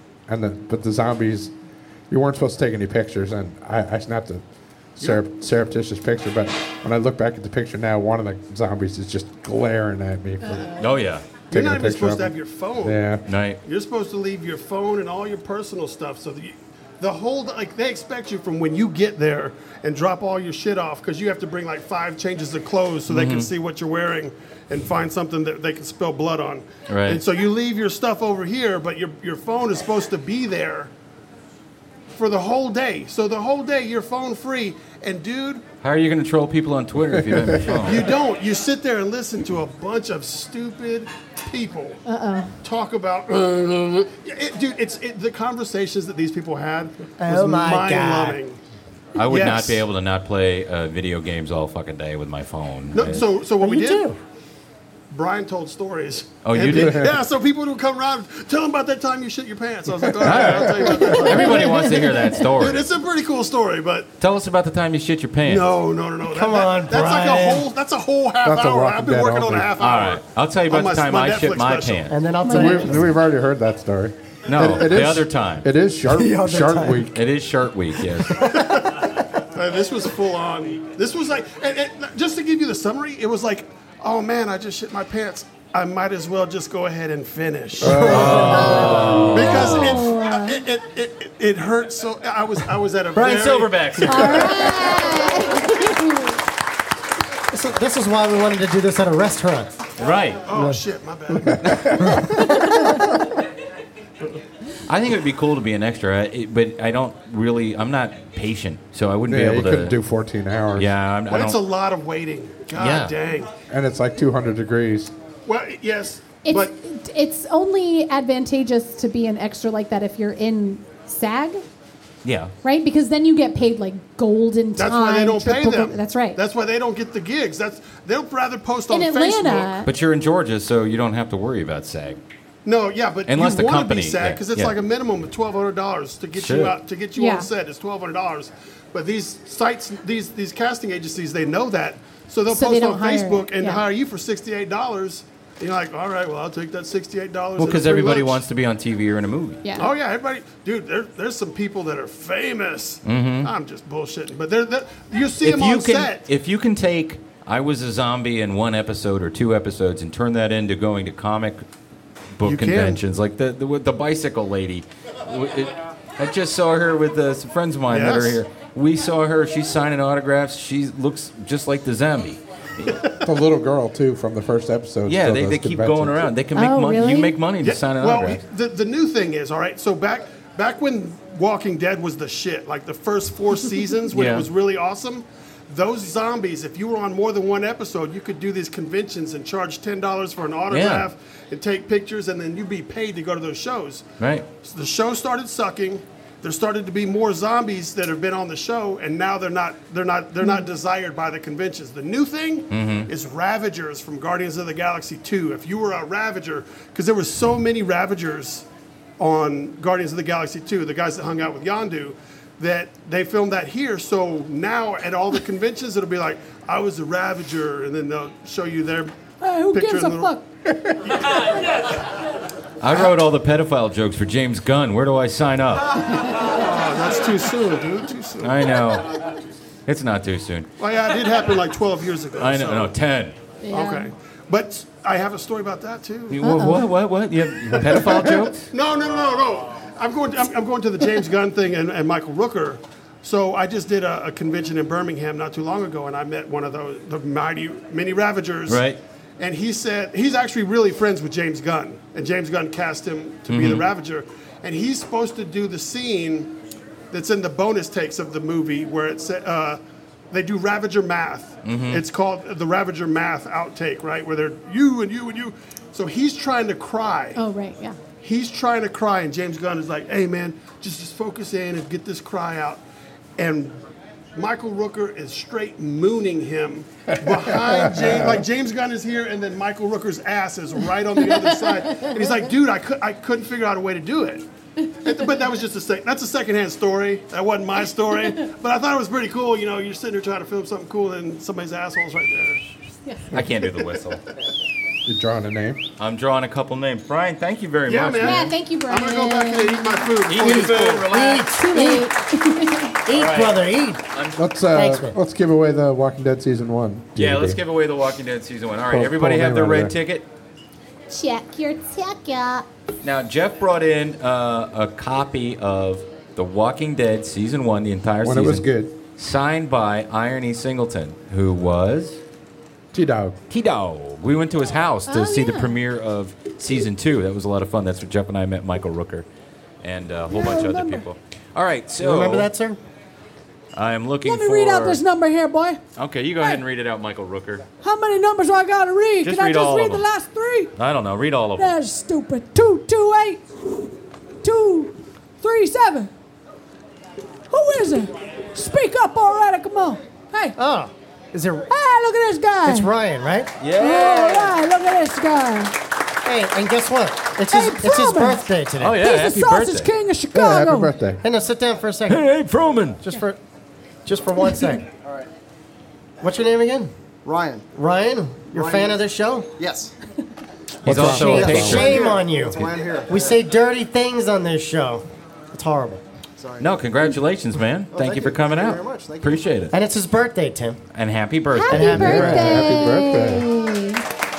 But the zombies, you weren't supposed to take any pictures. And I snapped a surreptitious picture. But when I look back at the picture now, one of the zombies is just glaring at me. Oh, yeah. You're Taking a not even picture supposed of to have him. your phone. Yeah. Night. You're supposed to leave your phone and all your personal stuff. So the whole, like, they expect you from when you get there and drop all your shit off because you have to bring like 5 changes of clothes so they can see what you're wearing and find something that they can spill blood on. Right. And so you leave your stuff over here, but your phone is supposed to be there for the whole day. So the whole day you're phone free. And dude, How are you going to troll people on Twitter if you don't have your phone? you don't. You sit there and listen to a bunch of stupid people talk about. Dude, the conversations that these people had was Oh my God. mind-loving. I would Yes. not be able to not play video games all fucking day with my phone. No, so what we You did? do. Brian told stories. Oh, you And did? Yeah, so people would come around, tell them about that time you shit your pants. I was like, all right, I'll tell you about that. Everybody wants to hear that story. Dude, it's a pretty cool story, but Tell us about the time you shit your pants. no. Come on, That's like Brian. that's a whole half That's a hour. Walking I've been Dead working on a only. half All hour. right. I'll tell you about On the time my I shit Netflix my special. pants. And then I'll tell you. We've already heard that story. No, It the is- other time. It is Shark other time. Week. It is Shark Week, yes. This was full on. This was like, and just to give you the summary, it was like, oh man, I just shit my pants. I might as well just go ahead and finish because it hurt so. I was at a Brian very, Silverback. This is why we wanted to do this at a restaurant. Right. Oh shit, my bad. I think it would be cool to be an extra, but I don't really. I'm not patient, so I wouldn't Yeah, be you able couldn't to do 14 hours. Yeah, I But it's a don't. lot of waiting. God Yeah. dang. And it's like 200 degrees. Well, yes, It's but it's only advantageous to be an extra like that if you're in SAG, Yeah. right? Because then you get paid like golden that's time. why they don't pay triple- them. That's right. That's why they don't get the gigs. They'll rather post in on Atlanta. Facebook. But you're in Georgia, so you don't have to worry about SAG. No, yeah, but Unless the you want to company- be sad because it's yeah. like a minimum of $1,200 to get Sure. you out to get you Yeah. on set. It's $1,200, but these sites, these casting agencies, they know that, so they'll So post they on don't hire Facebook you. and Yeah. hire you for $68. And you're like, all right, well, I'll take that $68. Well, and a because free everybody lunch. wants to be on TV or in a movie. Yeah. Oh yeah, everybody, dude. There's some people that are famous. Mm-hmm. I'm just bullshitting, but you see them on set. If you can take I was a zombie in one episode or 2 episodes and turn that into going to comic book You can. conventions, like the with the bicycle lady. I just saw her with some friends of mine that are Yes. here. We saw her. She's signing autographs. She looks just like the zombie. The little girl, too, from the first episode. Yeah, still they does keep conventions. going around. They can make Oh, money. really? You make money to Yeah, sign an well, autograph. the new thing is, all right. So back when Walking Dead was the shit, like the first 4 seasons when Yeah. it was really awesome. Those zombies, if you were on more than one episode, you could do these conventions and charge $10 for an autograph and take pictures, and then you'd be paid to go to those shows. Right. So the show started sucking. There started to be more zombies that have been on the show, and now they're not desired by the conventions. The new thing is Ravagers from Guardians of the Galaxy 2. If you were a Ravager, because there were so many Ravagers on Guardians of the Galaxy 2, the guys that hung out with Yondu, that they filmed that here. So now at all the conventions, it'll be like, I was a Ravager, and then they'll show you their Who picture. gives a fuck? I wrote all the pedophile jokes for James Gunn. Where do I sign up? Oh, that's too soon, dude. Too soon. I know. It's not too soon. Well, yeah, it did happen like 12 years ago. I know. so- No, 10. Yeah. Okay. But I have a story about that, too. What? You have pedophile jokes? No. I'm going to the James Gunn thing and Michael Rooker. So I just did a convention in Birmingham not too long ago, and I met one of the mighty mini Ravagers. Right. And he said he's actually really friends with James Gunn, and James Gunn cast him to be the Ravager, and he's supposed to do the scene that's in the bonus takes of the movie where it's they do Ravager math. It's called the Ravager math outtake, right? Where they're you and you and you. So he's trying to cry. Oh, right, yeah. He's trying to cry, and James Gunn is like, "Hey, man, just focus in and get this cry out." And Michael Rooker is straight mooning him behind James. Like James Gunn is here, and then Michael Rooker's ass is right on the other side. And he's like, "Dude, I couldn't figure out a way to do it." But that was just that's a secondhand story. That wasn't my story. But I thought it was pretty cool. You know, you're sitting there trying to film something cool, and somebody's asshole's right there. I can't do the whistle. You're drawing a name. I'm drawing a couple names. Brian, thank you very Yeah, much. man. Yeah, thank you, Brian. I'm gonna go back and eat my food. Eat your food, relax. Too late. Eat, brother, eat. Let's man. let's give away the Walking Dead season 1. Yeah, DVD. let's give away the Walking Dead season 1. All right, Pull- everybody pull a have their name out of red there. ticket. Check your ticket. Now, Jeff brought in a copy of The Walking Dead Season 1, the entire When season. it was good. Signed by Iron E. Singleton, who was T-Dog. T-Dog. We went to his house to Oh, see the yeah. premiere of Season 2. That was a lot of fun. That's where Jeff and I met Michael Rooker and a whole bunch of other people. All right, so... Remember that, sir? I am looking Let for... me read out this number here, boy. Okay, you go ahead and read it out, Michaal Rooker. How many numbers do I got to read? Just Can I read just all read of the them. last three? I don't know. Read all of them. That's stupid. 228 237. Who is it? Speak up already. Come on. Hey. Oh, is it? Hey, look at this guy. It's Ryan, right? All right, look at this guy. Hey, and guess what? It's Hey, his Froman. birthday today. Oh, yeah, He's the happy sausage birthday. king of Yeah, Chicago. happy birthday. Hey, no, sit down for a second. Hey, Froman. Just for 1 second. All right. What's your name again? Ryan. Ryan? You're a fan of this show? Yes. He's also a Shame, patron. shame on you. That's why I'm here. We say dirty things on this show. It's horrible. Sorry. No, congratulations, man. Thank you for coming Thank you out. very much. Thank you. Appreciate it. And it's his birthday, Tim. And happy birthday. Happy happy birthday.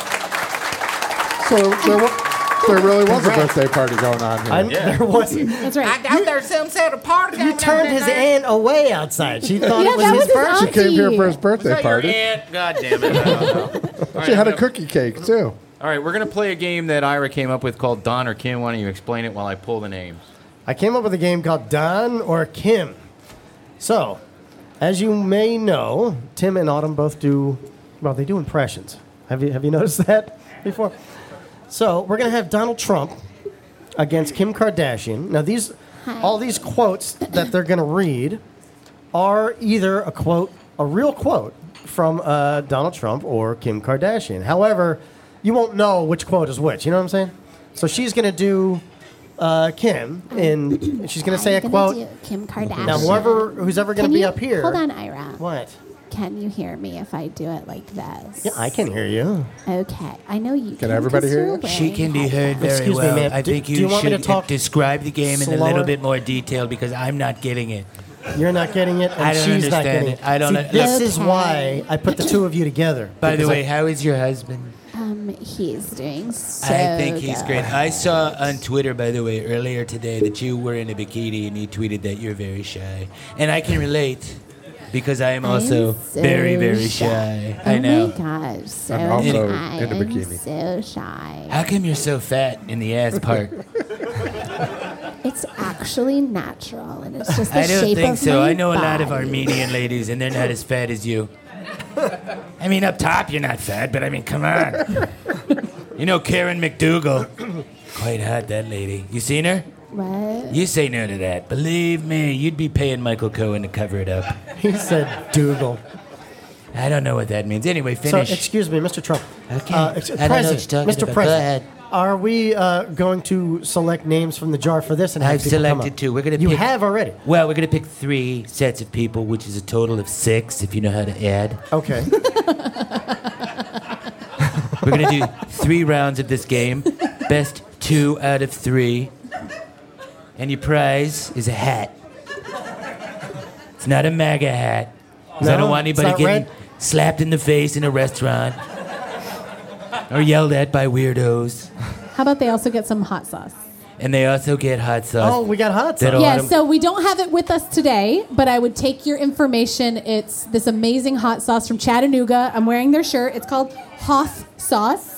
So there really was a birthday party going on here. Yeah. There wasn't. That's I right. doubt there's some sort of party. You turned his aunt away outside. She thought Yeah, it that was his was his birthday. aunt. She came here Auntie. for his birthday party. God damn it. I don't know. She had a cookie cake, too. All right, we're going to play a game that Ira came up with called Don or Kim. Why don't you explain it while I pull the names? I came up with a game called Don or Kim. So, as you may know, Tim and Autumn both do, well, they do impressions. Have you noticed that before? So, we're going to have Donald Trump against Kim Kardashian. Now, all these quotes that they're going to read are either a real quote from Donald Trump or Kim Kardashian. However, you won't know which quote is which. You know what I'm saying? So she's going to do Kim, and she's going to say a I'm gonna quote. do Kim Kardashian. Now, who's ever going to Can be you- up here? Hold on, Ira. What? Can you hear me if I do it like this? Yeah, I can hear you. Okay, I know you can. everybody 'cause hear you're you? wearing She can be heard headphones. very Excuse me, well. ma'am. I Do- think do you you want me to should talk describe the game in a slower? little bit more detail because I'm not getting it. You're not getting it, and I don't she's not understand getting it. I don't See, know- this is Okay. why I put the two of you together. By the because way, how is your husband? He's doing so I think he's good. great. I saw on Twitter, by the way, earlier today that you were in a bikini and you tweeted that you're very shy. And I can relate because I am also I'm so very, very shy. I know. Oh my gosh, so I'm also shy. in a bikini. I'm so shy. How come you're so fat in the ass part? It's actually natural, and it's just the I don't shape think of so. my I know a lot of body. Armenian ladies, and they're not as fat as you. I mean, up top you're not fat, but I mean, come on. You know Karen McDougal? Quite hot, that lady. You seen her? What? You say no to that. Believe me, you'd be paying Michael Cohen to cover it up. He said Dougal. I don't know what that means. Anyway, So, finish. excuse me, Mr. Trump. Okay. President, I don't know what you're talking Mr. about. President. Are we going to select names from the jar for this? And have I've people come selected up? 2. We're gonna. You pick, have already. Well, we're gonna pick 3 sets of people, which is a total of 6, if you know how to add. Okay. We're gonna do 3 rounds of this game. Best 2 out of 3. And your prize is a hat. It's not a MAGA hat. 'Cause I No, don't want it's anybody not getting red? slapped in the face in a restaurant or yelled at by weirdos. How about they also get some hot sauce? And they also get hot sauce. Oh, we got hot sauce. That'll Yeah, autom- so we don't have it with us today, but I would take your information. It's this amazing hot sauce from Chattanooga. I'm wearing their shirt. It's called Hoth Sauce.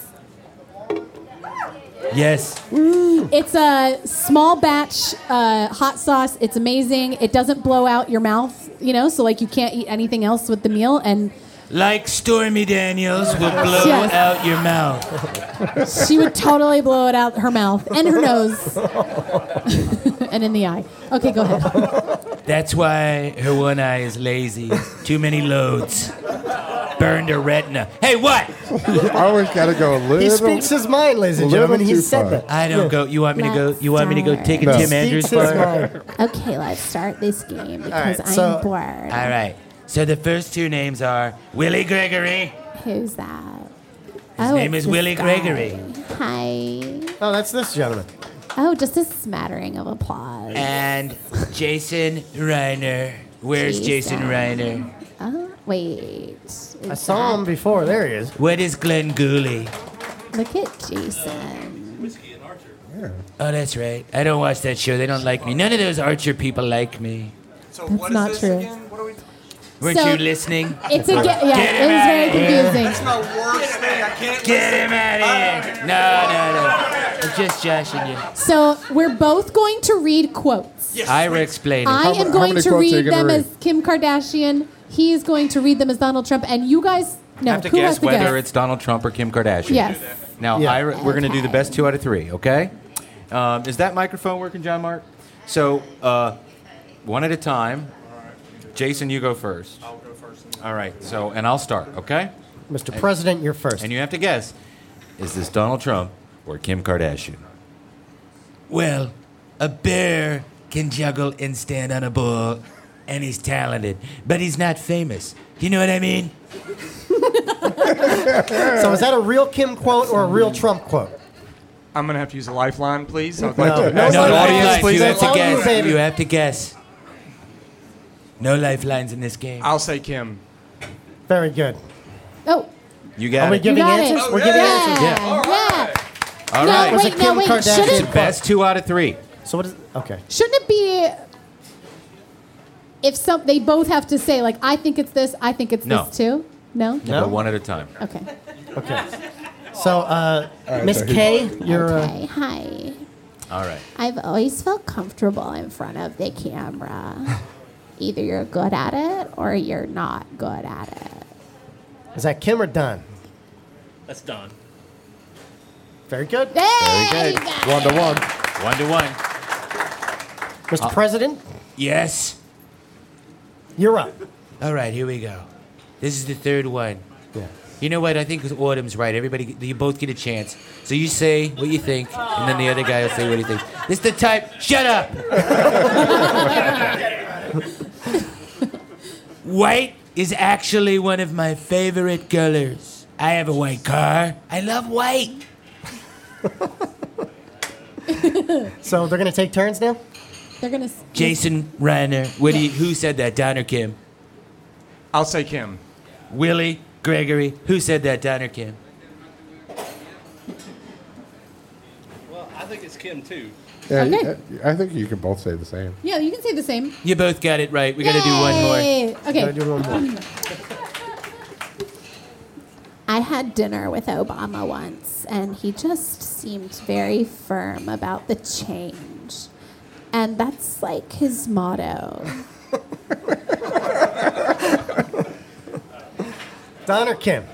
Yes. It's a small batch hot sauce. It's amazing. It doesn't blow out your mouth, so like you can't eat anything else with the meal. And Like Stormy Daniels will blow Yes. out your mouth. she would totally blow it out her mouth and her nose and in the eye. Okay, go ahead. That's why her one eye is lazy. Too many loads. Burned her retina. Hey, what? You always got to go a little. He speaks his mind, ladies and little gentlemen. He too said far. that. I don't go. You want me to go? Let's You want me to go start. take a No. Tim Andrews Speaks his bar? mind. Okay, let's start this game because right, I'm so- bored. All right. So the first 2 names are Willie Gregory. Who's that? His name it's is this Willie guy. Gregory. Hi. Oh, that's this gentleman. Oh, just a smattering of applause. And Jason Reiner. Where's Jason Reiner? Oh, wait. I saw him before. There he is. What is Glenn Gooley? Look at Jason. Oh, that's right. I don't watch that show. They don't like me. None of those Archer people like me. That's not true. Weren't So- you listening? It's a Get it him is very outta here. confusing. the worst thing. I can't Get him out of here. No. I'm just joshing you. So we're both going to read quotes. Ira explained it. I am how going many to quotes are you read gonna them read? as Kim Kardashian. He is going to read them as Donald Trump, and you guys have to who has guess to whether guess? it's Donald Trump or Kim Kardashian. Yes. Now, Yeah. Ira, we're going to do the best 2 out of 3, okay? Is that microphone working, John Mark? So, 1 at a time. Jason, you go first. I'll go first. All right. So, and I'll start, okay? Mr. President, you're first. And you have to guess: is this Donald Trump or Kim Kardashian? Well, a bear can juggle and stand on a bull, and he's talented, but he's not famous. You know what I mean? So is that a real Kim quote or a real Trump quote? I'm gonna have to use a lifeline, please. I'd No, like to no ask the lifelines, audience, please. You have to All you, guess. baby. You have to guess. No lifelines in this game. I'll say Kim. Very good. Oh, You Are got we it. giving got answers? it. We're giving answers. yeah. All No, right. Was wait, it no, Kim wait. Kardashian? Shouldn't, Best 2 out of 3. So what is? Okay. shouldn't it be if they both have to say like I think it's this, I think it's No. this too? No. Go 1 at a time. Okay. Okay. So, Miss so K, you're. Okay, hi. All right. I've always felt comfortable in front of the camera. Either you're good at it or you're not good at it. Is that Kim or Don? That's done. Very good. Hey, Very good. you got 1 to 1. 1 to 1. Mr. President, Yes? you're up. All right, here we go. This is the 3rd one. Yeah. You know what? I think Autumn's right. Everybody, you both get a chance. So you say what you think, and then the other guy will say what he thinks. This is the type. Shut up. White is actually one of my favorite colors. I have a white car. I love white. So they're gonna take turns now. They're gonna. Jason Reiner. Who said that? Don or Kim? I'll say Kim. Willie Gregory. Who said that? Don or Kim? Well, I think it's Kim too. Yeah, Okay. I think you can both say the same. Yeah, you can say the same. You both got it right. We got to do one more. Yay! Okay. Gotta do one more. I had dinner with Obama once, and he just seemed very firm about the change. And that's like his motto. Don or Kim?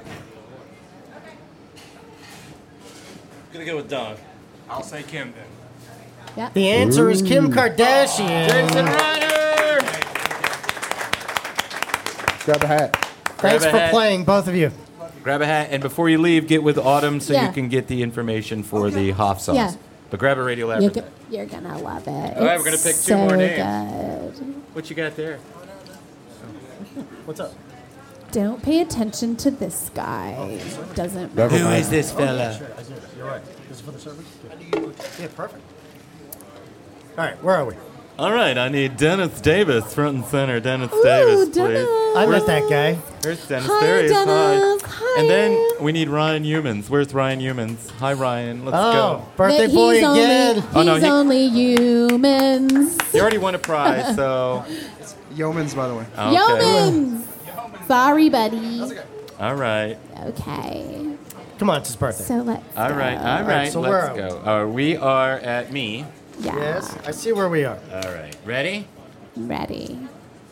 Gonna go with Don. I'll say Kim then. Yeah. The answer is Kim Kardashian. Jason Reiner! Grab a hat. Thanks Grab a for hat. playing, both of you. Grab a hat, and before you leave, get with Autumn so Yeah. you can get the information for the Hoff sauce. Yeah. But grab a Radio You're, Labyrinth. you're gonna love it. All right, we're gonna It's pick two so more names. good. What you got there? What's up? Don't pay attention to this guy. Doesn't Never matter. Who mind. is this fella? You're right. This is for the service? Yeah, perfect. All right, where are we? All right, I need Dennis Davis, front and center. Dennis Ooh, Davis, Dennis. please. I met that guy. Where's Dennis? Hi, There he is. Dennis. Hi. Hi. And then we need Ryan Humans. Where's Ryan Humans? Hi, Ryan. Let's Oh, go. birthday He's boy only, again. He's Oh, no, he- only humans. You already won a prize, so. Yeomans, by the way. Okay. Yeomans. Sorry, buddy. All right. Okay. Come on, it's his birthday. So let's All right. go. All right. so where Let's are go. We are at me. Yeah. Yes, I see where we are. All right. Ready? Ready.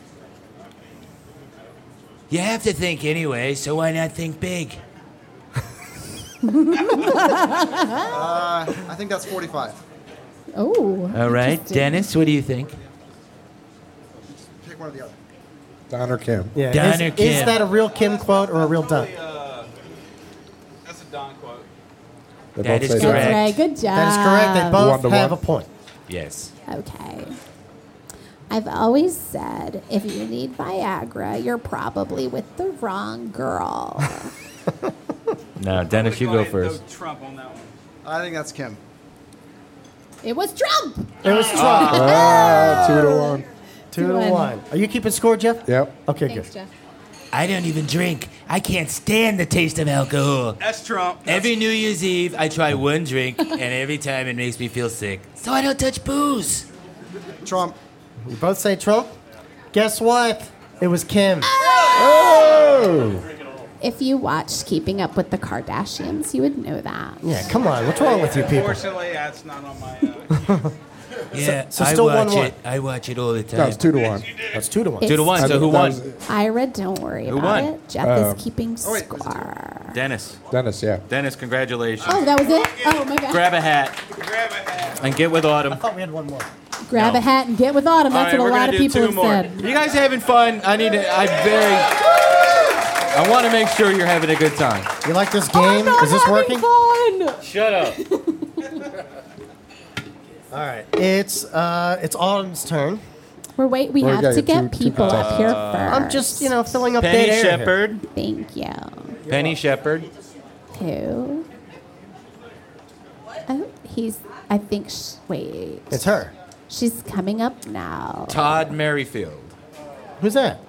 You have to think anyway, so why not think big? I think that's 45. Oh. All right, interesting. Dennis, what do you think? Pick one or the other. Don or Kim? Yeah. Don is, or is Kim? that a real Kim quote or a real Don? That's a Don quote. They That both is say That's correct. right. Good job. That is correct. They both 1 to have 1. a point. Yes. Okay. I've always said if you need Viagra, you're probably with the wrong girl. No, Dennis, you go first. Trump on that one. I think that's Kim. It was Trump. It was Trump. Ah, 2 to 1. 2 to 1. Are you keeping score, Jeff? Yep. Okay, Thanks, good. Jeff. I don't even drink. I can't stand the taste of alcohol. That's Trump. Every New Year's Eve, I try one drink, and every time it makes me feel sick. So I don't touch booze. Trump. You both say Trump? Guess what? It was Kim. Oh! If you watched Keeping Up with the Kardashians, you would know that. Yeah, come on. What's wrong with you people? Unfortunately, that's not on my. Yeah, so I still watch 1-1. it. I watch it all the time. That was 2 to 1. That's 2 to 1. 2 to 1. So who won? Ira, don't worry Who about won? it. Jeff is keeping score. Dennis. Dennis, yeah. Dennis, congratulations. Oh, that was it? Oh, my bad. Grab a hat. And get with Autumn. I thought we had one more. Grab a hat and get with Autumn. That's All right, what a we're lot gonna of do people 2 have more. said. You guys having fun? I want to make sure you're having a good time. You like this game? Is this working? Fun. Shut up. All right. It's Autumn's turn. We Well, have you to got get two people up here first. I'm just, filling up Penny dead air here. Shepherd. Thank you. Penny Shepherd. Who? Oh, I think, wait. It's her. She's coming up now. Todd Merrifield. Who's that?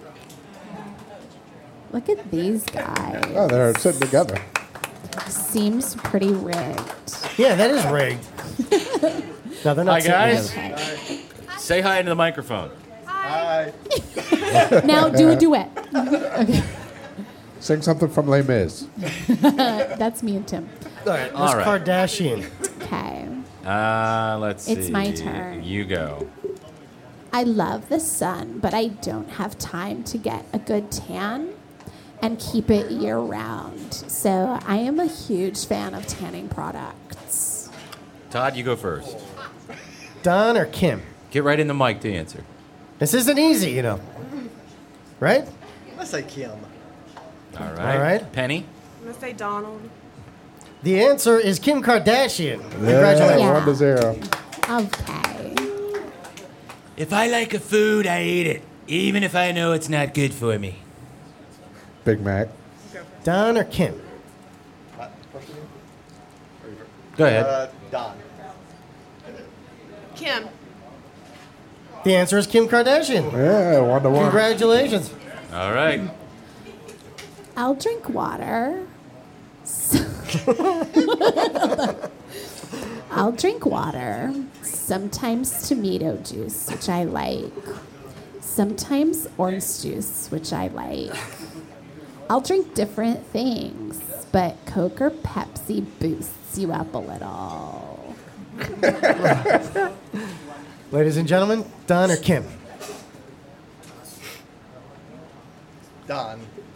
Look at these guys. Oh, they're sitting together. Seems pretty rigged. Yeah, that is rigged. No, they're not Hi, sitting guys. together. Okay. Say hi into the microphone. Hi. Now do a duet. Okay. Sing something from Les Mis. That's me and Tim. All right, Miss All right. Kardashian. Okay. Let's see. It's my turn. You go. I love the sun, but I don't have time to get a good tan and keep it year round. So I am a huge fan of tanning products. Todd, you go first. Don or Kim? Get right in the mic to answer. This isn't easy, Right? Let's say Kim. All right. All right. Penny. I'm gonna say Donald. The answer is Kim Kardashian. Yeah, Congratulations. Yeah. 1 to 0. Okay. If I like a food, I eat it, even if I know it's not good for me. Big Mac. Don or Kim? Go ahead. Don. Kim. The answer is Kim Kardashian. Yeah, 1 to 1. Congratulations. All right. I'll drink water. I'll drink water. Sometimes tomato juice, which I like. Sometimes orange juice, which I like. I'll drink different things, but Coke or Pepsi boosts you up a little. Ladies and gentlemen, Don or Kim? Don.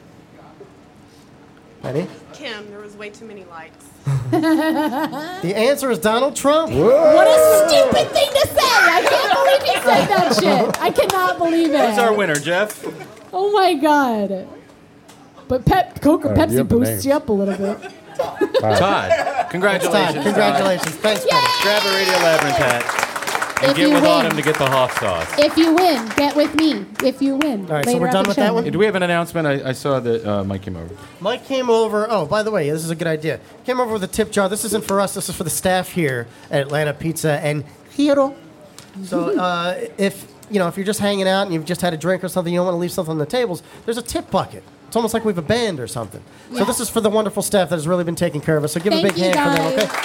Ready? Kim. There was way too many likes. The answer is Donald Trump. What a stupid thing to say! I can't believe he said that shit. I cannot believe it. Who's our winner, Jeff? Oh my god. But Coke or You Pepsi have the boosts names. you up a little bit. Todd, congratulations. Todd, congratulations. Thanks, buddy. Grab a Radio Labyrinth hat. And If get you with win. Autumn to get the hawk sauce. If you win, get with me. If you win. All right, so Later we're at done the with show. that one? Do we have an announcement? I saw that Mike came over. Mike came over. Oh, by the way, this is a good idea. Came over with a tip jar. This isn't for us. This is for the staff here at Atlanta Pizza and Hero. So if you're just hanging out and you've just had a drink or something, you don't want to leave something on the tables. There's a tip bucket. It's almost like we have a band or something. So this is for the wonderful staff that has really been taking care of us. So give a big hand for them, okay?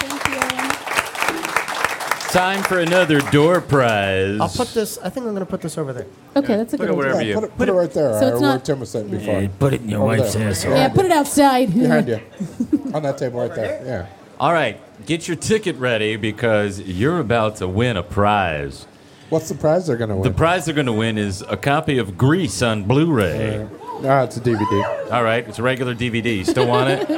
Time for another door prize. I'll put this. I think I'm going to put this over there. Okay, that's a Put good it wherever idea. you. Put it right there. So it's where not- Tim was sitting before. Put it in your Over wife's there. ass. Yeah, put it outside. Behind you. On that table right there. Yeah. All right, get your ticket ready because you're about to win a prize. What's the prize they're going to win? The prize they're going to win is a copy of Grease on Blu-ray. It's a DVD. All right, it's a regular DVD. You still want it?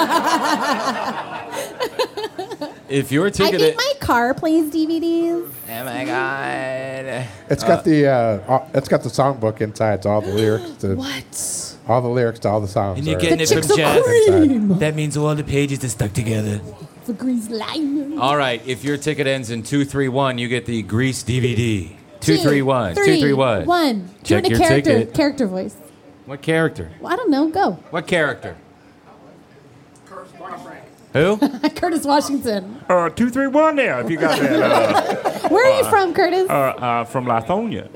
If your I ticket... think my car plays DVDs. Oh my God. It's got the songbook inside. It's all the lyrics. What? All the lyrics to all the songs. And you're are getting it chicks from are Jeff. cream. That means all the pages are stuck together. For Grease Lightning. All right, if your ticket ends in 231, you get the Grease DVD. 231. 231. 1. Check Doing your a ticket. character voice. What character? Well, I don't know. Go. What character? Who? Curtis Washington. 231 there, if you got that. Where are you from, Curtis? From Lithonia.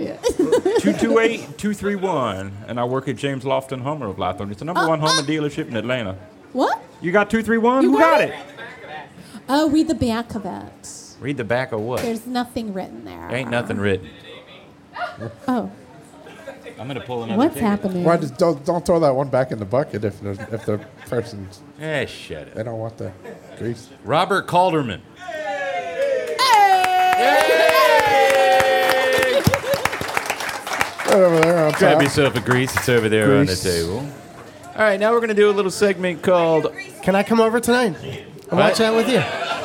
228-231. And I work at James Lofton Hummer of Lithonia. It's the number one Hummer dealership in Atlanta. What? You got 231? You Who got got it? it? Oh, read the back of it. Read the back of what? There's nothing written there. There ain't nothing written. Oh. I'm going to pull another What's ticket. happening? Why just don't throw that one back in the bucket if the person's shut it. They don't want the grease. Robert Calderman. Right over there on Grab top. yourself a Grease. It's over there on the Grease. table. All right, now we're going to do a little segment called... Can I come over tonight and watch that with you?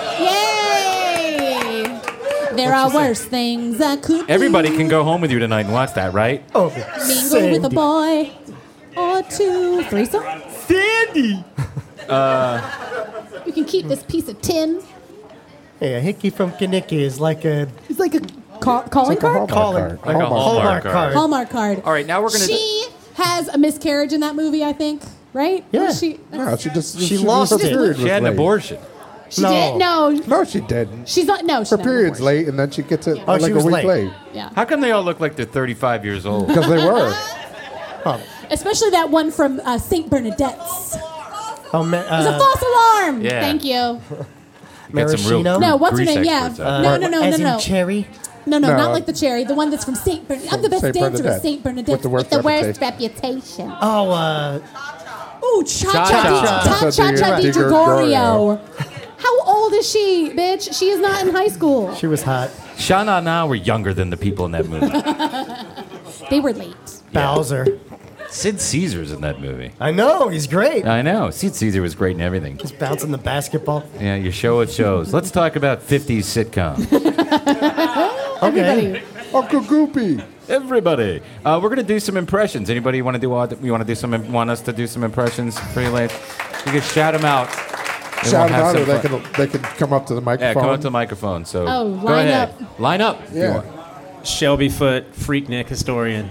Yay! There are worse things I could Everybody do. can go home with you tonight and watch that, right? Oh, Mingle with a boy or two. Threesome? Sandy! You can keep this piece of tin. Hey, a hickey from Kinnicky is like a... It's like a calling card? Calling. Like a Hallmark card. Hallmark card. All right, now we're going to... She has a miscarriage in that movie, I think. Right? Yeah. She lost her it. period She was had an late. abortion. She did? No. No, she didn't. She's not. No, she's Her not. period's late, and then she gets it Oh, like she a was week late. late. Yeah. How come they all look like they're 35 years old? Because they were. Especially that one from St. Bernadette's. Oh, It was a false alarm. Yeah. Thank you. Got some real Maraschino? No, what's her Grease name? Yeah. experts out there. No. As in cherry? No, No. not like the cherry. The one that's from St. Bernadette. I'm the best St. dancer with Bernadette. St. Bernadette. With the worst reputation. Oh, Ooh, Cha-Cha Cha-Cha Di Di Gregorio. How old is she, bitch? She is not in high school. she was hot. Shauna and I were younger than the people in that movie. They were late. Bowser. Sid Caesar's in that movie. I know, he's great. I know. Sid Caesar was great in everything. He's bouncing the basketball. Yeah, you show it shows. Let's talk about 50s sitcoms. Okay. Uncle Goopy. Everybody, we're gonna do some impressions. Anybody want to do? Want us to do some impressions for you, late? You can shout them out. and Shout we'll have them out, or some fun. they can come up to the Yeah, microphone. come up to the microphone. So Oh, go line ahead. up. Line up. if you Yeah. want. Shelby Foote, Freaknik historian.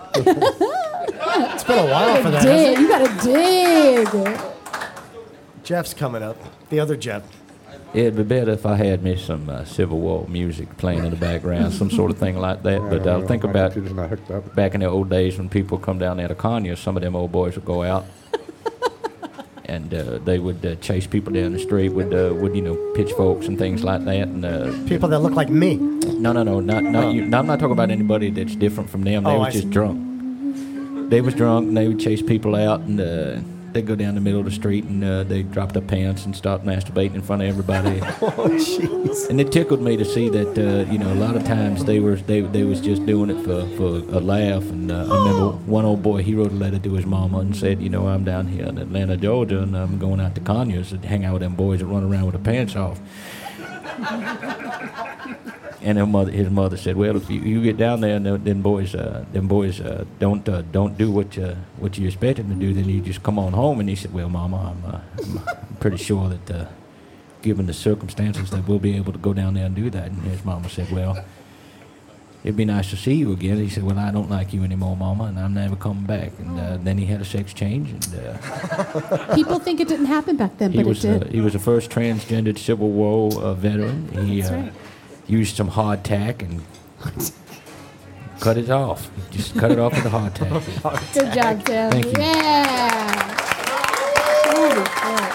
It's been a while for that. hasn't Dig. it? You gotta dig. Jeff's coming up. The other Jeff. It'd be better if I had me some Civil War music playing in the background, some sort of thing like that. But I'll think my about computer's not hooked up. back in the old days when people come down there to Conyers, some of them old boys would go out and they would chase people down the street with pitchforks and things like that. And People that look like me. no, not you. No, I'm not talking about anybody that's different from them. They Oh, was I just see. drunk. They was drunk and they would chase people out and they'd go down the middle of the street and they'd drop their pants and start masturbating in front of everybody. Oh, jeez. And it tickled me to see that a lot of times they was just doing it for a laugh. And I remember one old boy, he wrote a letter to his mama and said, I'm down here in Atlanta, Georgia, and I'm going out to Conyers to hang out with them boys that run around with their pants off. And his mother said, "Well, if you get down there and them boys don't do what you expect them to do, then you just come on home." And he said, "Well, Mama, I'm pretty sure that given the circumstances that we'll be able to go down there and do that." And his mama said, "Well, it'd be nice to see you again." He said, "Well, I don't like you anymore, Mama, and I'm never coming back." And then he had a sex change, and People think it didn't happen back then, but it did. he was the first transgendered Civil War veteran. He That's right. used some hardtack and cut it off. Just cut it off with the hardtack. Good job, Tim. Thank you. Yeah. Holy crap.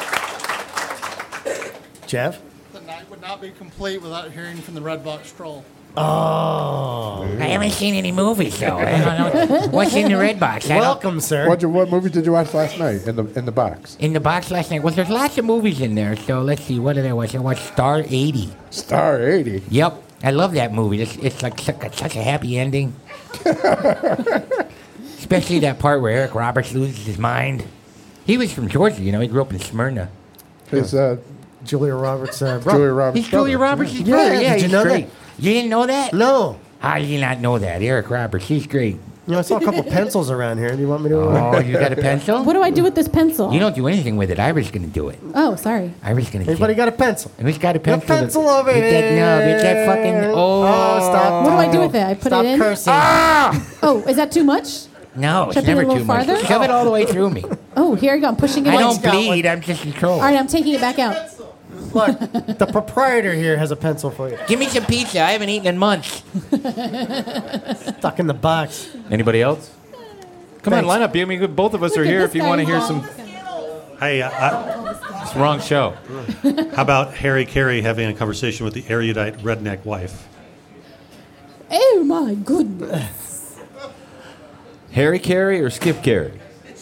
Jeff? The night would not be complete without hearing from the Red Box Troll. Oh. I haven't seen any movies, though. I don't know. What's in the red box? Welcome, sir. What movie did you watch last night in the box? In the box last night? Well, there's lots of movies in there, so let's see. What did I watch? I watched Star 80. Star 80? Yep. I love that movie. It's like such a happy ending. Especially that part where Eric Roberts loses his mind. He was from Georgia, you know. He grew up in Smyrna. His, Julia Roberts' brother. Julia Roberts' He's Julia Roberts' Yeah. brother. Yeah, Yeah, did you he's know great. that? You didn't know that? No. How did you not know that? Eric Roberts, he's great. You know, I saw a couple pencils around here. Do you want me to? Oh, you got a pencil? What do I do with this pencil? You don't do anything with it. I was going to do it. Oh, sorry. I was going to Anybody got a pencil? Who's got a pencil? pencil over Get that, here. no, get that fucking... Oh, stop. What do I do with it? I put Stop it in? cursing. Oh, is that too much? No, Should I it's put it a never little too much. farther? Shove it all the way through me. Oh, here you go. I'm pushing it I in. don't bleed. I'm just controlled. All right, I'm taking it back out. Look, the proprietor here has a pencil for you. Give me some pizza. I haven't eaten in months. Stuck in the box. Anybody else? Come Thanks. on, line up. I mean, both of us are Look at here this if you guy. want to hear some. Hey, It's the wrong show. how about Harry Carey having a conversation with the erudite redneck wife? Oh, my goodness. Harry Carey or Skip Carey?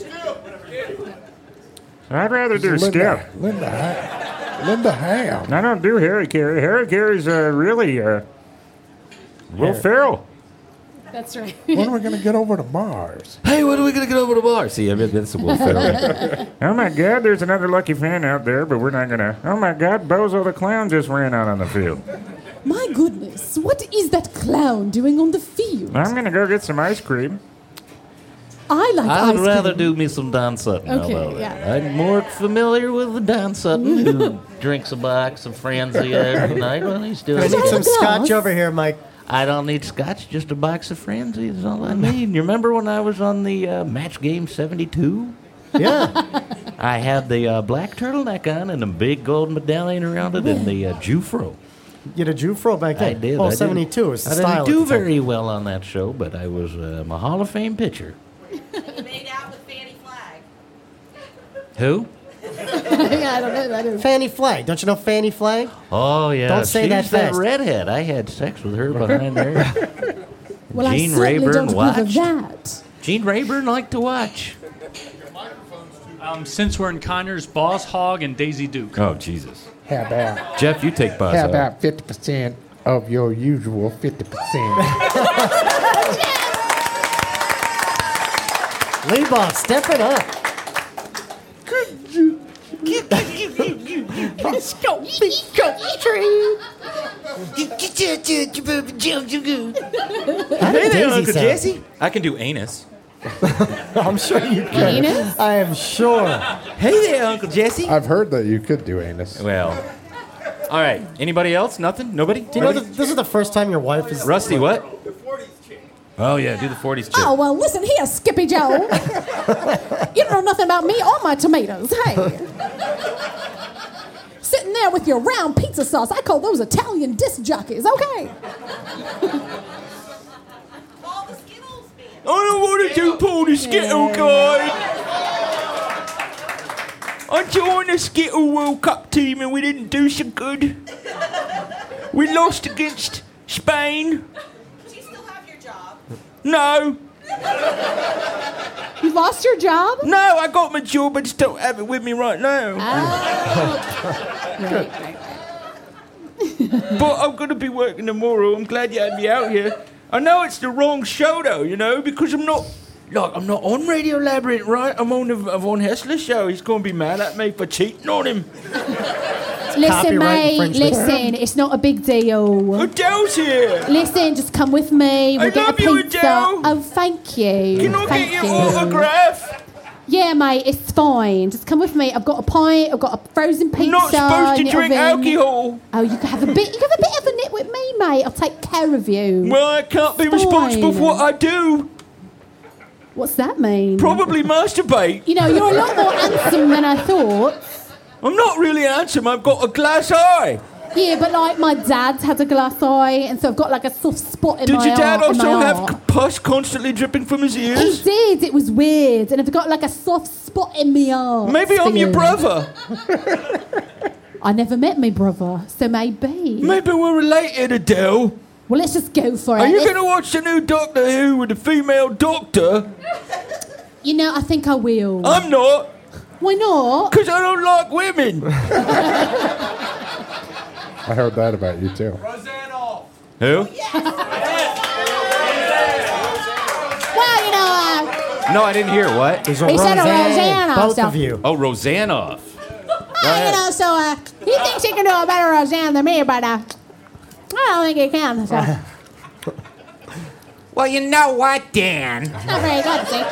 I'd rather do Skip. Linda Ham. I don't do Harry Carey. Harry Carey's really Will Ferrell. That's right. When are we going to get over to Mars? Hey, when are we going to get over to Mars? See, I mean, that's a Will Ferrell. Oh my God, there's another lucky fan out there, but we're not gonna. Oh my God, Bozo the Clown just ran out on the field. My goodness. What is that clown doing on the field? I'm gonna go get some ice cream. I like I'd ice rather cream. do me some Don Sutton. How Okay, about that? yeah. I'm more familiar with the Don Sutton who drinks a box of Franzia every night when he's doing I need it. some scotch over here, Mike. I don't need scotch, just a box of Franzia is all I need. You remember when I was on the Match Game 72? Yeah. I had the black turtleneck on and a big gold medallion around it and the Jufro. You had a Jufro back then? I did. Well, I did. 72 is the I style. didn't do at the time. very well on that show, but I was a Hall of Fame pitcher. Made out with Fanny Flag. Who? Yeah, I don't know who that is. Fanny Flag. Don't you know Fanny Flag? Oh, yeah. Don't say She's that fast. redhead. I had sex with her behind there. Well, Gene I certainly Rayburn don't approve of watched. that. Gene Rayburn liked to watch. Since we're in Conyers, Boss Hog and Daisy Duke. Oh, Jesus. How about Jeff, you take Buzz how out. about 50% of your usual 50%? Leboff, step it up. Let's go, big country. How did Daisy sound? I can do anus. I'm sure you can. Anus? I am sure. Hey there, Uncle Jesse. I've heard that you could do anus. Well, all right. Anybody else? Nothing? Nobody? Do you know that this is the first time your wife is... Rusty, what? Oh, yeah, do the 40s chip. Oh, well, listen here, Skippy Joe. You don't know nothing about me or my tomatoes. Hey. Sitting there with your round pizza sauce. I call those Italian disc jockeys, okay? I don't want to do Paul the Skittle guy. I joined the Skittle World Cup team and we didn't do so good. We lost against Spain. Do you still have your job? No. You lost your job? No, I got my job and still have it with me right now. But I'm going to be working tomorrow. I'm glad you had me out here. I know it's the wrong show, though, you know, because I'm not on Radio Labyrinth, right? I'm on the Von Hessler show. He's going to be mad at me for cheating on him. copyright mate, infringement. listen, it's not a big deal. Adele's here. Listen, just come with me. We'll I get love a you, pizza. Adele. Oh, thank you. Can I Thank get your you. autograph? Yeah, mate, it's fine. Just come with me. I've got a pint. I've got a frozen pizza. I'm not supposed to in the drink oven. alcohol. Oh, you can have a bit. You can have a bit of a nip with me, mate. I'll take care of you. Well, I can't be responsible for what I do. What's that mean? Probably masturbate. You know, you're a lot more handsome than I thought. I'm not really handsome. I've got a glass eye. Yeah, but like my dad's had a glass eye, and so I've got like a soft spot in Did my your dad eye- in my also eye. have pus constantly dripping from his He ears? did. It was weird, and I've got like a soft spot in my eye. Maybe I'm your brother. I never met my brother, so maybe. Maybe we're related, Adele. Well, let's just go for it. Are you Let's- going to watch the new Doctor Who with the female doctor? You know, I think I will. I'm not. Why not? Because I don't like women. I heard that about you too. Who? Well, you know, No, I didn't hear. What? He's He said a Roseanne Both stuff. of you. Oh, Roseanne. you know, so he thinks he can do a better Roseanne than me, but I don't think he can. So. Well, you know what, Dan? Not very good, see?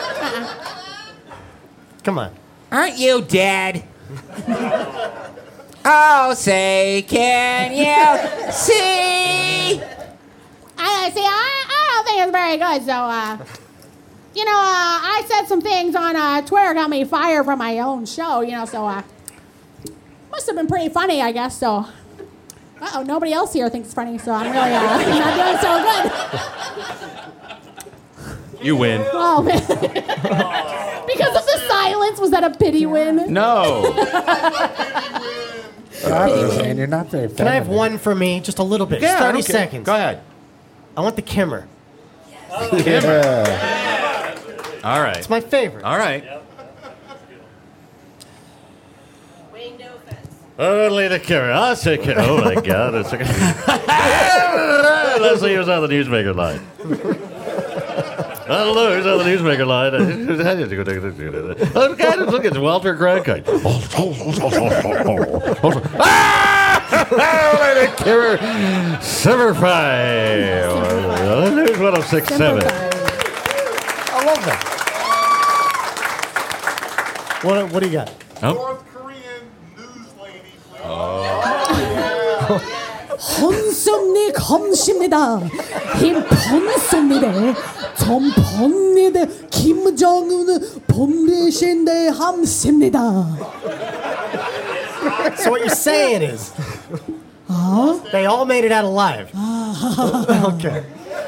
Come on. Aren't you dead? Oh, say, can you see? I don't think it's very good, so, you know, I said some things on Twitter got me fired from my own show, you know, so, must have been pretty funny, I guess, so. Uh-oh, nobody else here thinks it's funny, so I'm really not doing so good. You win. Oh, man. Because of the silence, was that a pity win? No. Roseanne, you're not very Can I have one for me? Just a little bit. Yeah, Just 30 okay. seconds. Go ahead. I want the Kimmer. All right. It's my favorite. All right. Only the camera. I'll take it. Oh my God! Let's see who's on the newsmaker line. I don't know who's on the newsmaker line. Oh, God, look, it's Walter Cronkite. Only the camera. Summer 5. News 106.7. I love that. What do you got? Oh. 헌섭니 감십니다. 힘 번섭니다. 전 번니데 김정은은 범리신데 함십니다. So what you're saying is, they all made it out alive. Okay.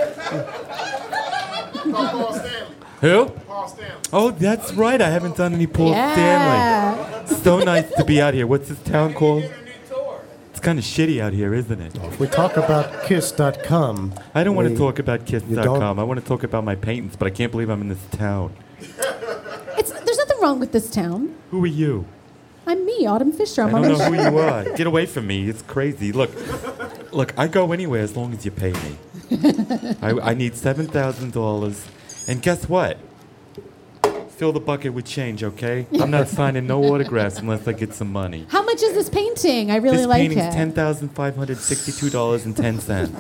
Who? Oh, that's right. I haven't done any Paul Stanley. So nice to be out here. What's this town called? It's kind of shitty out here, isn't it? If we talk about Kiss.com. I don't want to talk about don't? Kiss.com. I want to talk about my paintings, but I can't believe I'm in this town. There's nothing wrong with this town. Who are you? I'm me, Autumn Fisher. I I'm on don't the know who you are. Get away from me. It's crazy. Look, I go anywhere as long as you pay me. I need $7,000. And guess what? Fill the bucket with change, okay? I'm not signing no autographs unless I get some money. How much is this painting? I really This like painting's it. $10,562.10.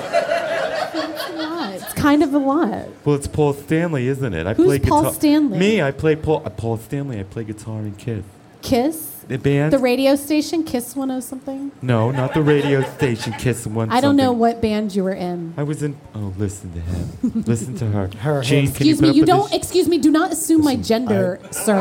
It's kind of a lot. Well, it's Paul Stanley, isn't it? I Who's play Paul guitar. Stanley? Me, I play Paul Stanley. I play guitar in Kiss. Kiss? The band? The radio station, Kiss 10 something? No, not the radio station. Kiss one. I don't know something. what band you were in. I was in. Oh, listen to him. Listen to her. Her, Gene, him. can you Excuse put me, up you with don't. this? Excuse me, do not assume my gender, sir.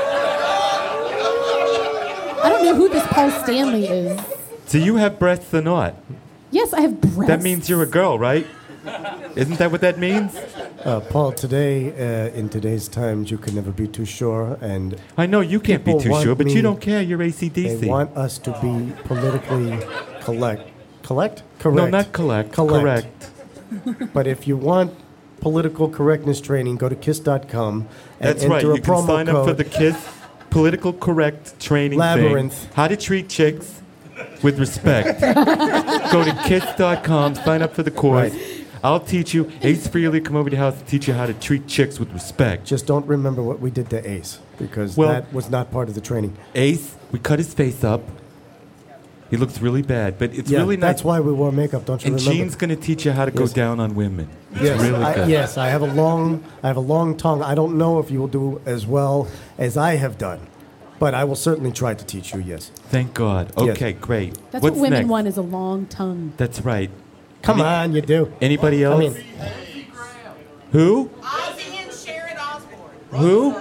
I don't know who this Paul Stanley is. Do you have breasts or not? Yes, I have breasts. That means you're a girl, right? Isn't that what that means? Paul, today, in today's times, you can never be too sure. And I know you can't be people too want sure, but me- you don't care. You're ACDC. They want us to be politically correct. Correct? No, not collect. Correct. But if you want political correctness training, go to kiss.com and That's enter right. a You can promo sign up for code. the Kiss Political Correct Training Labyrinth. thing. How to treat chicks with respect. Go to kiss.com, sign up for the course. I'll teach you. Ace Frehley come over to your house and teach you how to treat chicks with respect. Just don't remember what we did to Ace, because Well- that was not part of the training. Ace, we cut his face up. He looks really bad, but it's Yeah, really nice. that's why we wore makeup. Don't you And remember? Gene's going to teach you how to go Yes. down on women. It's Yes, really good. yes, I have a long tongue. I don't know if you will do as well as I have done, but I will certainly try to teach you. Yes. Thank God. Yes. Okay, great. That's What's what women next? want is a long tongue. That's right. Come on, you do. Anybody else? I mean, Who? Ozzy and Sharon Osbourne. Who?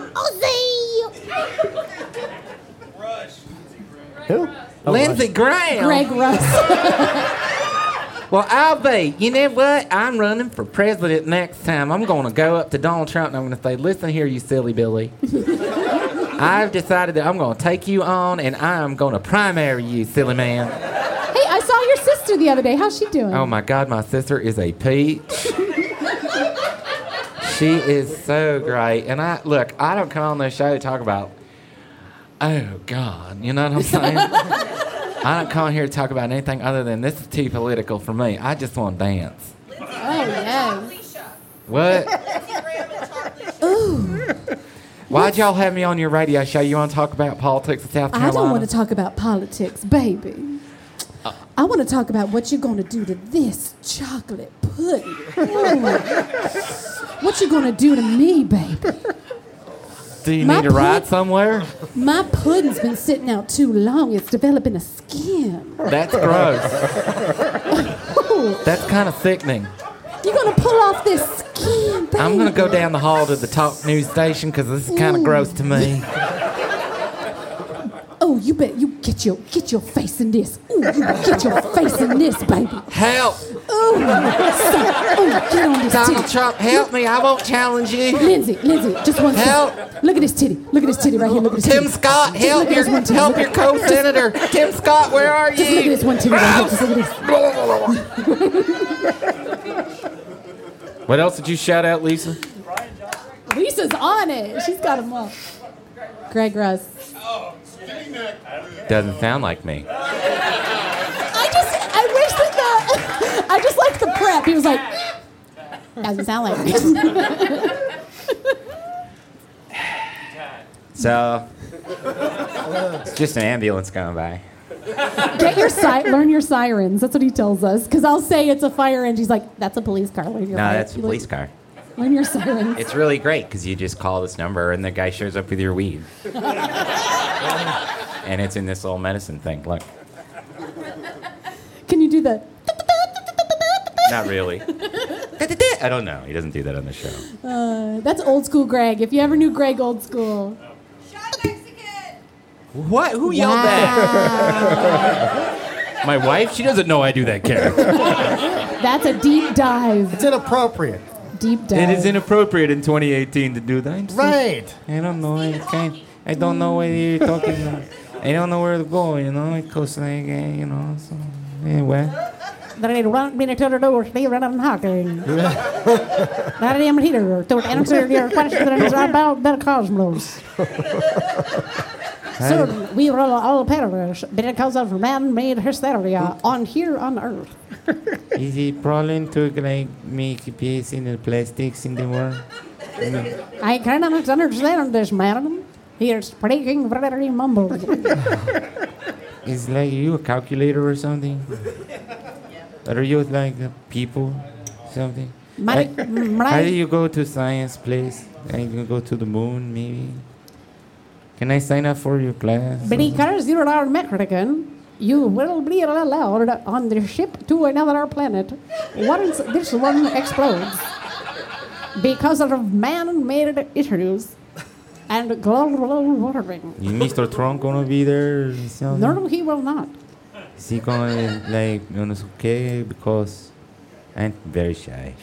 who? Lindsey Graham. Greg Russ. Well, I'll be. You know what? I'm running for president next time. I'm going to go up to Donald Trump and I'm going to say, listen here, you silly Billy. I've decided that I'm going to take you on and I'm going to primary you, silly man. Hey, I saw your sister the other day. How's she doing? Oh, my God, my sister is a peach. She is so great. And I don't come on this show to talk about, oh, God. You know what I'm saying? I don't come on here to talk about anything other than this is too political for me. I just want to dance. Oh, yes. What? Ooh. Why'd y'all have me on your radio show? You want to talk about politics in South Carolina? I don't want to talk about politics, baby. I want to talk about what you're going to do to this chocolate pudding. Ooh. What you going to do to me, baby? Do you need to ride somewhere? My pudding's been sitting out too long. It's developing a skin. That's gross. That's kind of sickening. You're going to pull off this skin, baby. I'm going to go down the hall to the talk news station because this is kind of gross to me. Oh, you bet you get your face in this. Ooh, you better get your face in this, baby. Help! Ooh, get on this Donald titty. Trump, help me. I won't challenge you. Lindsay, just one Help. second. Look at this titty. Look at this titty right here. Look at this Tim titty. Scott, Just help look at your this one titty. help Look your at- co-senator. Tim Scott, where are you? Just look at this one titty right here. Just look at this. What else did you shout out, Lisa? Lisa's on it. She's got him up. Greg Russ. Doesn't sound like me. I wish that I just like the prep. He was like, doesn't sound like me. So, it's just an ambulance going by. Learn your sirens. That's what he tells us. Because I'll say it's a fire engine. He's like, that's a police car. Learn your No, fire- that's a you police car. Learn your sirens. It's really great because you just call this number and the guy shows up with your weed. And it's in this little medicine thing. Look, Can you do the? not really. I don't know. He doesn't do that on the show. That's old school Greg. If you ever knew Greg old school. What? Who yelled that? My wife? She doesn't know I do that character. That's a deep dive. It's inappropriate. Deep dive. It is inappropriate in 2018 to do that. Right. I don't know. I don't know what you're talking about. I don't know where to go, you know, because, like, you know, so, anyway. There ain't one minute to the door, stay running hocking. That am here to answer your questions about the cosmos. So we are all perish because of man-made hysteria on here on Earth. Is it problem to, like, make peace in the plastics in the world? I cannot understand this, madam. He is speaking very mumbled. Is like you a calculator or something? Or are you like people, something? How do you go to science place? Can you go to the moon, maybe? Can I sign up for your class? Because you are Mexican, you will be allowed on the ship to another planet once this one explodes. Because of man-made issues and global warming. You Mr. Trump gonna be there or something? No, he will not. Is he gonna, like, it's okay? Because I'm very shy.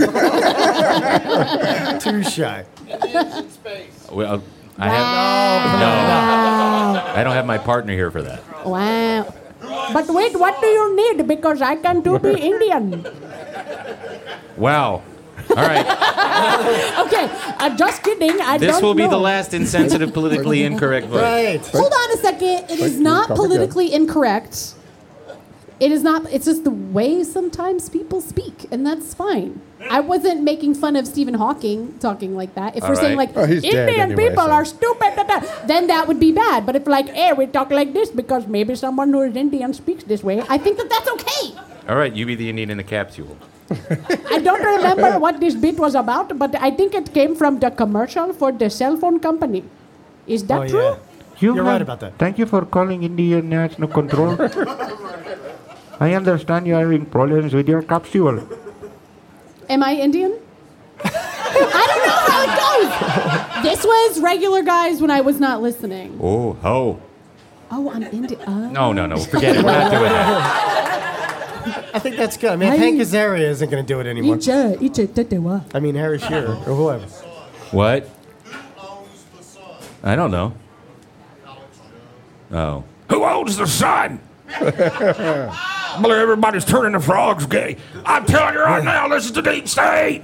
Too shy. Well, I have no. I don't have my partner here for that. Wow. But wait, what do you need? Because I can do be Indian. Wow. All right. Okay, just kidding. This will be the last insensitive, politically incorrect vote. Right. Hold on a second. It is not politically incorrect. It is not. It's just the way sometimes people speak, and that's fine. I wasn't making fun of Stephen Hawking talking like that. If All we're saying right. like Oh, he's dead Indian anyway, people so- are stupid, then that would be bad. But if like, hey, we talk like this because maybe someone who is Indian speaks this way, I think that that's okay. All right, you be the Indian in the capsule. I don't remember what this bit was about, but I think it came from the commercial for the cell phone company. Is that true? You're right about that. Thank you for calling Indian National Control. I understand you are having problems with your capsule. Am I Indian? I don't know how it goes. This was regular guys when I was not listening. Oh, ho. Oh, I'm Indian. No. Forget it. We're not doing that. I think that's good. I mean, Hank Azaria isn't going to do it anymore. I mean, Harry Shearer or whoever. What? I don't know. Oh. Who owns the sun? Well, everybody's turning the frogs gay. I'm telling you right now, this is the deep state.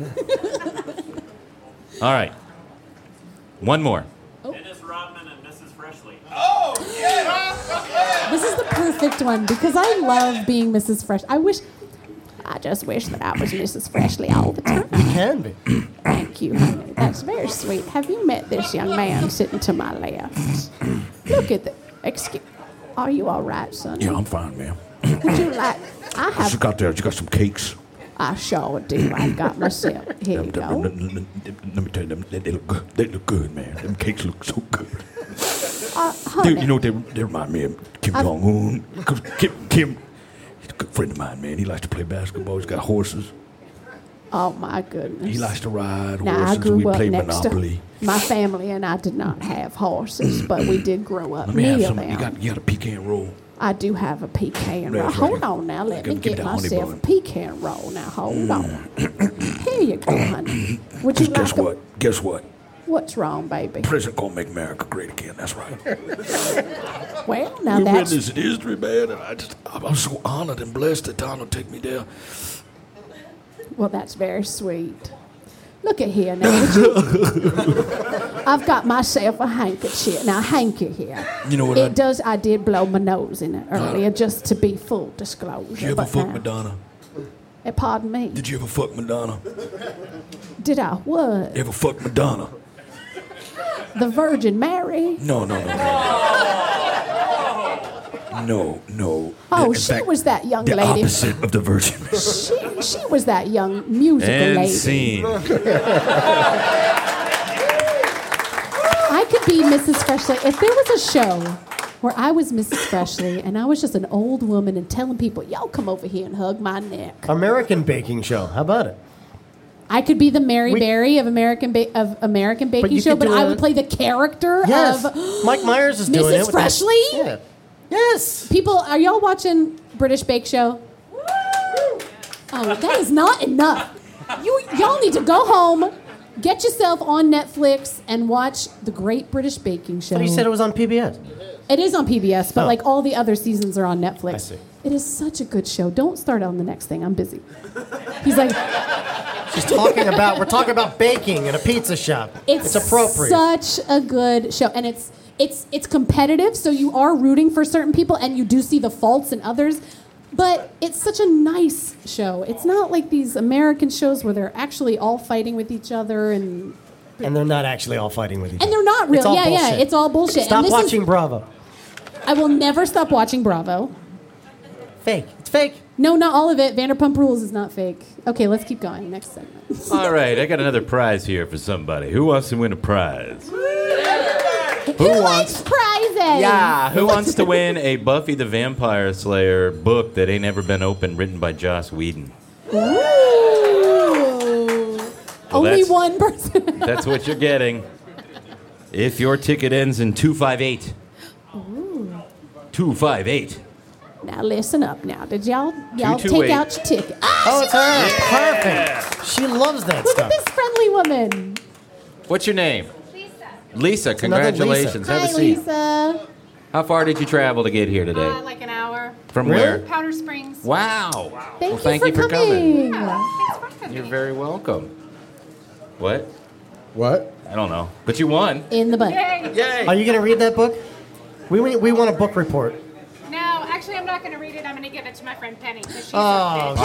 All right. One more. Dennis Rodman and Mrs. Freshley. Oh, yeah! This is the perfect one because I love being Mrs. Fresh. I just wish that I was Mrs. Freshley all the time. You can be. Thank you, honey. That's very sweet. Have you met this young man sitting to my left? Look at the. Excuse. Are you all right, son? Yeah, I'm fine, ma'am. Would you like? I What you have. got there? You got some cakes? I sure do. I've got myself. Here you go. Let me tell you, they look good. They look good, man. Them cakes look so good. Honey. Dude, you know what they remind me of? Kim Jong-un. 'Cause Kim, he's a good friend of mine, man. He likes to play basketball. He's got horses. Oh my goodness. He likes to ride Now, I horses. grew We up play next Monopoly. to my family, and I did not have horses, but we did grow up Let me have near some. them. You got a pecan roll. I do have a pecan roll. That's right. Hold on now. Let me Give get me the honey myself a bun. pecan roll. Now, hold on. Here you go, honey. Would you Guess like a- what? Guess what? What's wrong, baby? President gonna make America great again. That's right. Well, now We that's... witnessed history, man, and I'm so honored and blessed that Donald take me there. Well, that's very sweet. Look at here now. Would you... I've got myself a handkerchief. Now, hanky here. You know what I did blow my nose in it earlier, just to be full disclosure. Did you ever but fuck now- Madonna? Pardon me? Did you ever fuck Madonna? Did I what? Ever fuck Madonna? The Virgin Mary? No. No. Oh, In she fact, was that young the lady. opposite of the Virgin Mary. She was that young musical And lady. scene. I could be Mrs. Freshley. If there was a show where I was Mrs. Freshley and I was just an old woman and telling people, y'all come over here and hug my neck. American Baking Show. How about it? I could be the Mary Berry of American Baking you Show, could but do I a- would play the character Yes. of Mike Myers is doing it. Mrs. with that- Freshley. Yeah. Yes. People, are y'all watching British Bake Show? Oh, that is not enough. Y'all need to go home, get yourself on Netflix, and watch the Great British Baking Show. But you said it was on PBS. It is on PBS, but Oh. like all the other seasons are on Netflix. I see. It is such a good show. Don't start on the next thing. I'm busy. He's like, We're talking about baking in a pizza shop. it's appropriate. such a good show, and it's competitive. So you are rooting for certain people, and you do see the faults in others. But it's such a nice show. It's not like these American shows where they're actually all fighting with each other and And they're not actually all fighting with each other. and they're not real. It's all Yeah, bullshit. it's all bullshit. Stop And this watching Bravo. I will never stop watching Bravo. Fake. It's fake. No, not all of it. Vanderpump Rules is not fake. Okay, let's keep going. Next segment. All right, I got another prize here for somebody. Who wants to win a prize? Who likes prizes? Yeah, who wants to win a Buffy the Vampire Slayer book that ain't ever been opened, written by Joss Whedon? Ooh. Only that's- one person. That's what you're getting. If your ticket ends in 258. Ooh. 258. Now listen up. Now, did y'all 228. take out your ticket? Oh, it's her. Perfect. She loves that Look stuff. at this friendly woman. What's your name? Lisa. another Congratulations. Hi, Have a seat. Lisa. How far did you travel to get here today? Like an hour. From where? Powder Springs. Wow. Thank Well, thank you for coming. You're very welcome. What? What? I don't know. But you won. In the butt. Yay. Are you going to read that book? We want a book report. No, actually, I'm not not going to read it. I'm going to give it to my friend Penny. 'Cause she's Oh,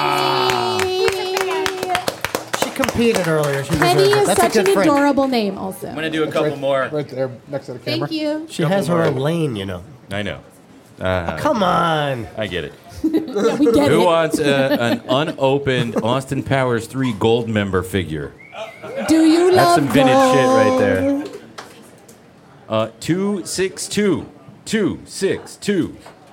she competed earlier. She Penny deserves it. is That's such a an good friend. adorable name, also. I'm going to do a couple more. Right there, next to the camera. Thank you. She has her own lane, you know. I know. Come on. I get it. Yeah, we get Who it. wants an unopened Austin Powers 3 gold member figure? Do you That's love some vintage shit right there. gold? 262. 262.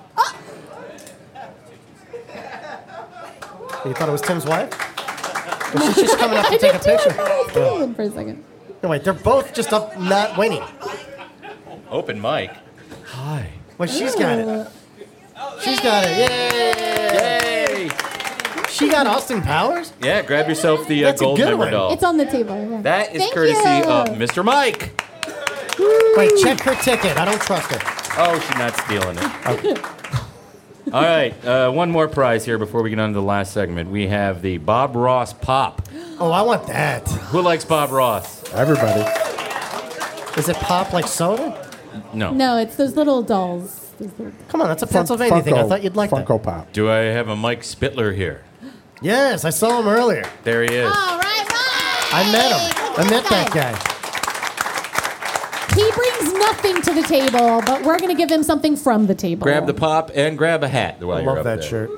You thought it was Tim's wife? Well, she's just coming up to take a picture. Hold on for a second. No, wait, they're both just up not winning. Open mic. Hi. Well, she's got it. She's got it. Yay! She got Austin Powers? Yeah, grab yourself the That's a gold good member one. doll. It's on the table. Yeah. That is Thank courtesy you. of Mr. Mike. Wait, check her ticket. I don't trust her. Oh, she's not stealing it. All right, one more prize here before we get on to the last segment. We have the Bob Ross Pop. Oh, I want that. Who likes Bob Ross? Everybody. Is it pop like soda? No. No, it's those little dolls. Come on, that's a Pennsylvania thing. I thought you'd like that. Funko Pop. Do I have a Mike Spittler here? Yes, I saw him earlier. There he is. Oh. All right, I met him. I met that guy. He brings nothing to the table, but we're going to give him something from the table. Grab the pop and grab a hat while I you're love up that there. shirt.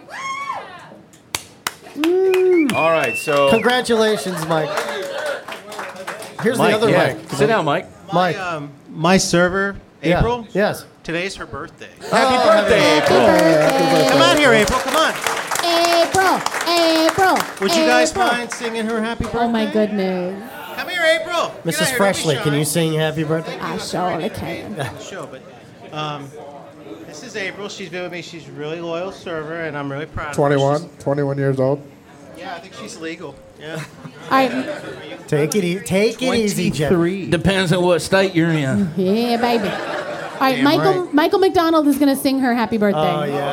All right, so Congratulations, Mike. Here's Mike, the other yeah. Mike. Sit down, Mike. Mike. My server, Yeah. April. Yes. Today's her birthday. Happy birthday, April. Come on here, April. Come on. April. Would you guys mind singing her happy birthday? Oh, my goodness. Come here, April. Get out Mrs. here, don't be Freshly, shy. can you sing Happy Birthday? I surely can. Sure, but this is April. She's been with me. She's a really loyal server, and I'm really proud of her. 21 years old. Yeah, I think she's legal. Yeah. All right. Take it easy, Jeff. Depends on what state you're in. Yeah, baby. All right, Damn Michael. right. Michael McDonald is going to sing her happy birthday. Oh, yeah.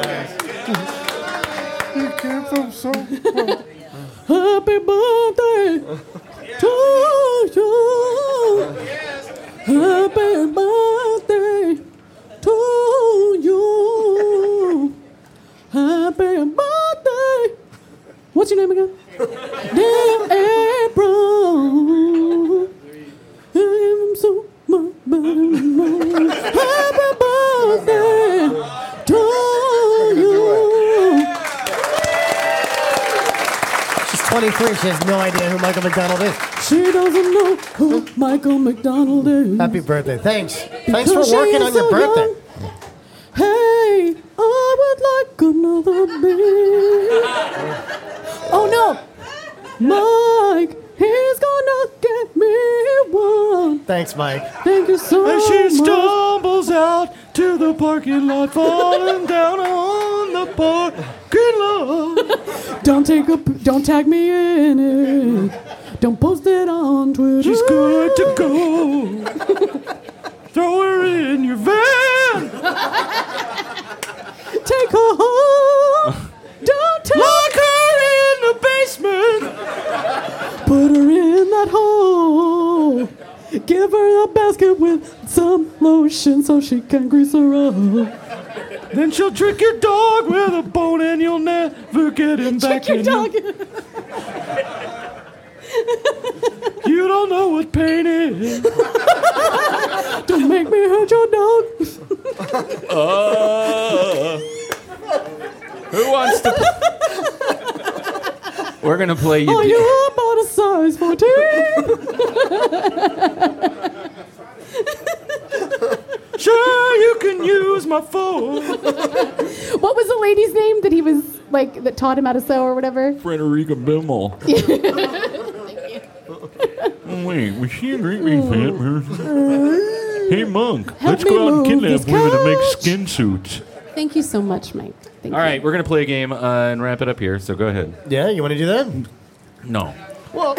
You came from so Happy birthday to you. Happy birthday to you. Happy birthday. What's your name again? Dear April. I'm so much better. Happy birthday to you. 23. She has no idea who Michael McDonald is. She doesn't know who Michael McDonald is. Happy birthday. Thanks. Thanks Because for working she on is your so birthday. young. Hey, I would like another beer. Oh no, Mike, he's gonna get me one. Thanks, Mike. Thank you so And much. she stumbles out to the parking lot, falling down on the parking lot. Don't tag me in it. Don't post it on Twitter. She's good to go. Throw her in your van. Take her home. Don't take Lock her in the basement. Put her in that hole. Give her a basket with some lotion so she can grease her up. Then she'll trick your dog with a bone and you'll never get him back Trick your in dog. You don't know what pain is. Don't make me hurt your dog. Who wants to? We're gonna play you. Are you about a size 14? Sure, you can use my phone. What was the lady's name that he was like that taught him how to sew or whatever? Frederica Bimmel. Wait, was she a great big fat person? Hey, Monk, let's me go out and move kidnap this women to make couch. skin suits. Thank you so much, Mike. Thank All you. right, we're gonna play a game and wrap it up here. So go ahead. Yeah, you want to do that? No. Well,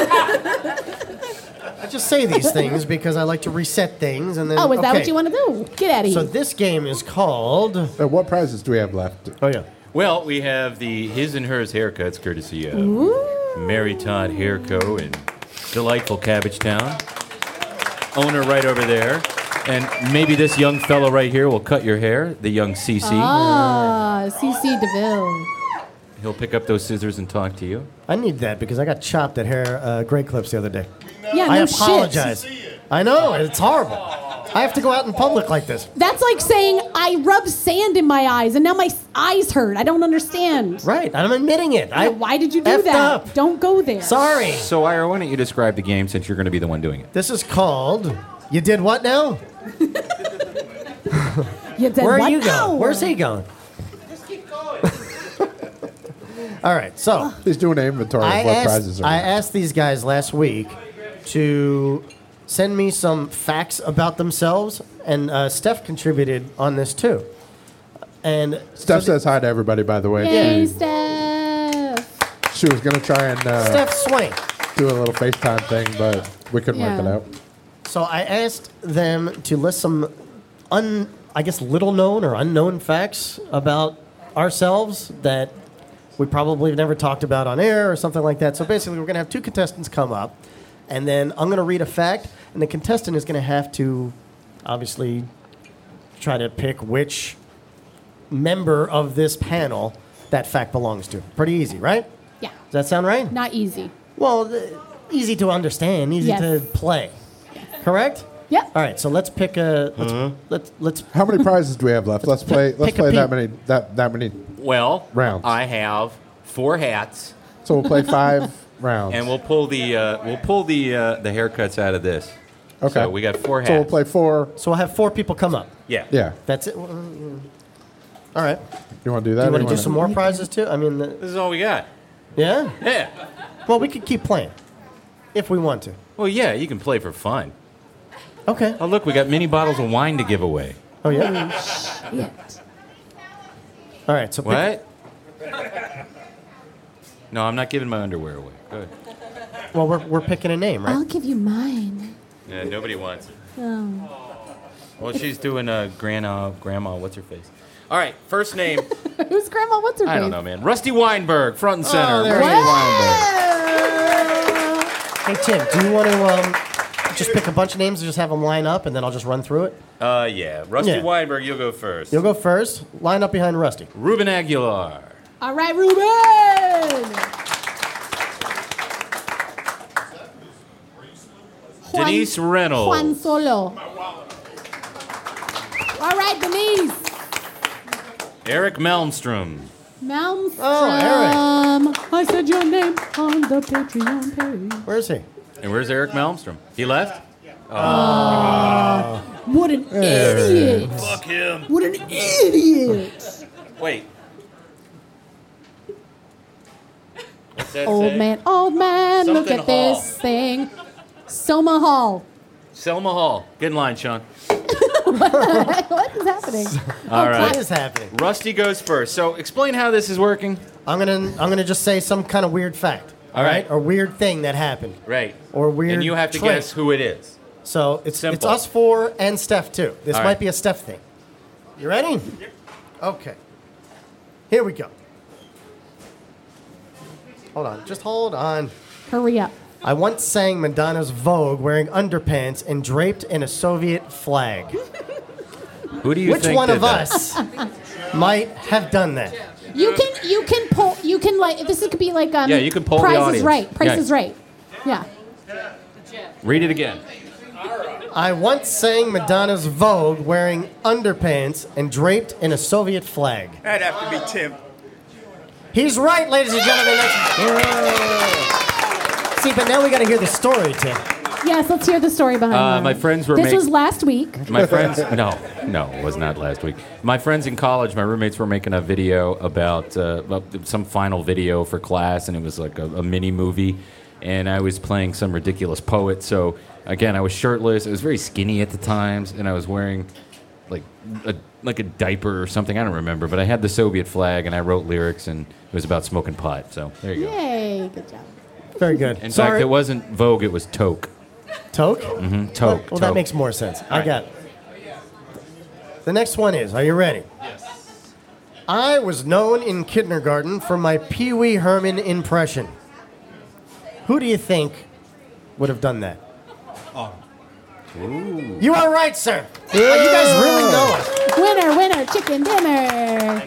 I just say these things because I like to reset things and then. Oh, is that okay. what you want to do? Get out of So here. this game is called. What prizes do we have left? Oh yeah. Well, we have the his and hers haircuts, courtesy of Ooh. Mary Todd Hair Co. in delightful Cabbagetown. Owner right over there. And maybe this young fellow right here will cut your hair, the young CC. Ah, CC DeVille. He'll pick up those scissors and talk to you. I need that because I got chopped at hair Great Clips the other day. Yeah, I no apologize. I know, it's horrible. I have to go out in public like this. That's like saying I rubbed sand in my eyes and now my eyes hurt. I don't understand. Right, I'm admitting it. Why did you do effed that? up. Don't go there. Sorry. So, Ira, why don't you describe the game since you're going to be the one doing it? This is called You Did What Now? You did Where are what you now? going? Where's he going? All right, so He's doing an inventory of what prizes are. I asked these guys last week to send me some facts about themselves, and Steph contributed on this too. And Steph says hi to everybody, by the way. Hey, She- Steph. She was going to try and Steph Swain. do a little FaceTime thing, but we couldn't work it Yeah. out. So I asked them to list some, I guess, little known or unknown facts about ourselves that we probably have never talked about on air or something like that. So basically, we're going to have two contestants come up, and then I'm going to read a fact, and the contestant is going to have to, obviously, try to pick which member of this panel that fact belongs to. Pretty easy, right? Yeah. Does that sound right? Not easy. Well, easy to understand, easy Yes. to play. Correct? Yeah. All right, so let's pick a let's How many prizes do we have left? Let's play. Let's Pick a play that peep. many. That many. Well, rounds. I have 4 hats. So we'll play 5 rounds. And we'll pull the haircuts out of this. Okay. So we got 4 hats. So we'll play 4. So we'll have 4 people come up. Yeah. Yeah. That's it. All right. You want to do that? Do you or want to do wanna- some more prizes too? I mean, This is all we got. yeah. Yeah. Well, we could keep playing if we want to. Well, yeah, you can play for fun. Okay. Oh, look, we got mini bottles of wine to give away. Oh yeah. All right. So pick- What? No, I'm not giving my underwear away. Go ahead. well, we're picking a name, right? I'll give you mine. Yeah, nobody wants it. Oh. Well, she's doing grandma, what's her face? All right, first name. Who's Grandma? What's her I face? don't know, man. Rusty Weinberg, front and center. there Rusty he is. Weinberg. Hey Tim, do you want to just pick a bunch of names and just have them line up, and then I'll just run through it? Yeah. Rusty Yeah. Weinberg, you'll go first. You'll go first. Line up behind Rusty. Ruben Aguilar. All right, Ruben. Denise Reynolds. Juan Solo. All right, Denise. Eric Malmstrom. Malmstrom. Oh, I said your name on the Patreon page. Where is he? And where's Eric Malmstrom? He left? What an idiot. Fuck him. What an idiot. Wait. What's that Old say? man, look Something at Hall. this thing. Soma Hall. Selma Hall. Get in line, Sean. What is happening? All right. What is happening? Rusty goes first. So explain how this is working. I'm gonna just say some kind of weird fact. All right. Or weird thing that happened. Right. Or weird. And you have to trait. guess who it is. So it's Simple. us 4 and Steph too. This All might right. be a Steph thing. You ready? Okay. Here we go. Hold on. Just hold on. Hurry up. I once sang Madonna's Vogue wearing underpants and draped in a Soviet flag. Who do you Which think one did of that? us might have done that? You can pull. You can like. This could be like Yeah, you can poll the Price audience. is Right. Price Yeah. is Right. Yeah. Read it again. I once sang Madonna's Vogue wearing underpants and draped in a Soviet flag. That'd have to be Tim. He's right, ladies and gentlemen. See, but now we got to hear the story, Tim. Yes. Let's hear the story behind that. My friends were This was last week. My friends, no, it was not last week. My friends in college, my roommates were making a video about some final video for class, and it was like a mini movie, and I was playing some ridiculous poet. So again, I was shirtless. I was very skinny at the times, and I was wearing like a diaper or something. I don't remember, but I had the Soviet flag, and I wrote lyrics, and it was about smoking pot. So there you go. Yay! Good job. Very good. In fact, it wasn't Vogue; it was Toke. Toke? Mm-hmm. Toke. Well, that Toke. makes more sense. I right. got it. The next one is, are you ready? Yes. I was known in kindergarten for my Pee Wee Herman impression. Who do you think would have done that? You are right, sir. Oh, you guys really know us. Winner, winner, chicken dinner.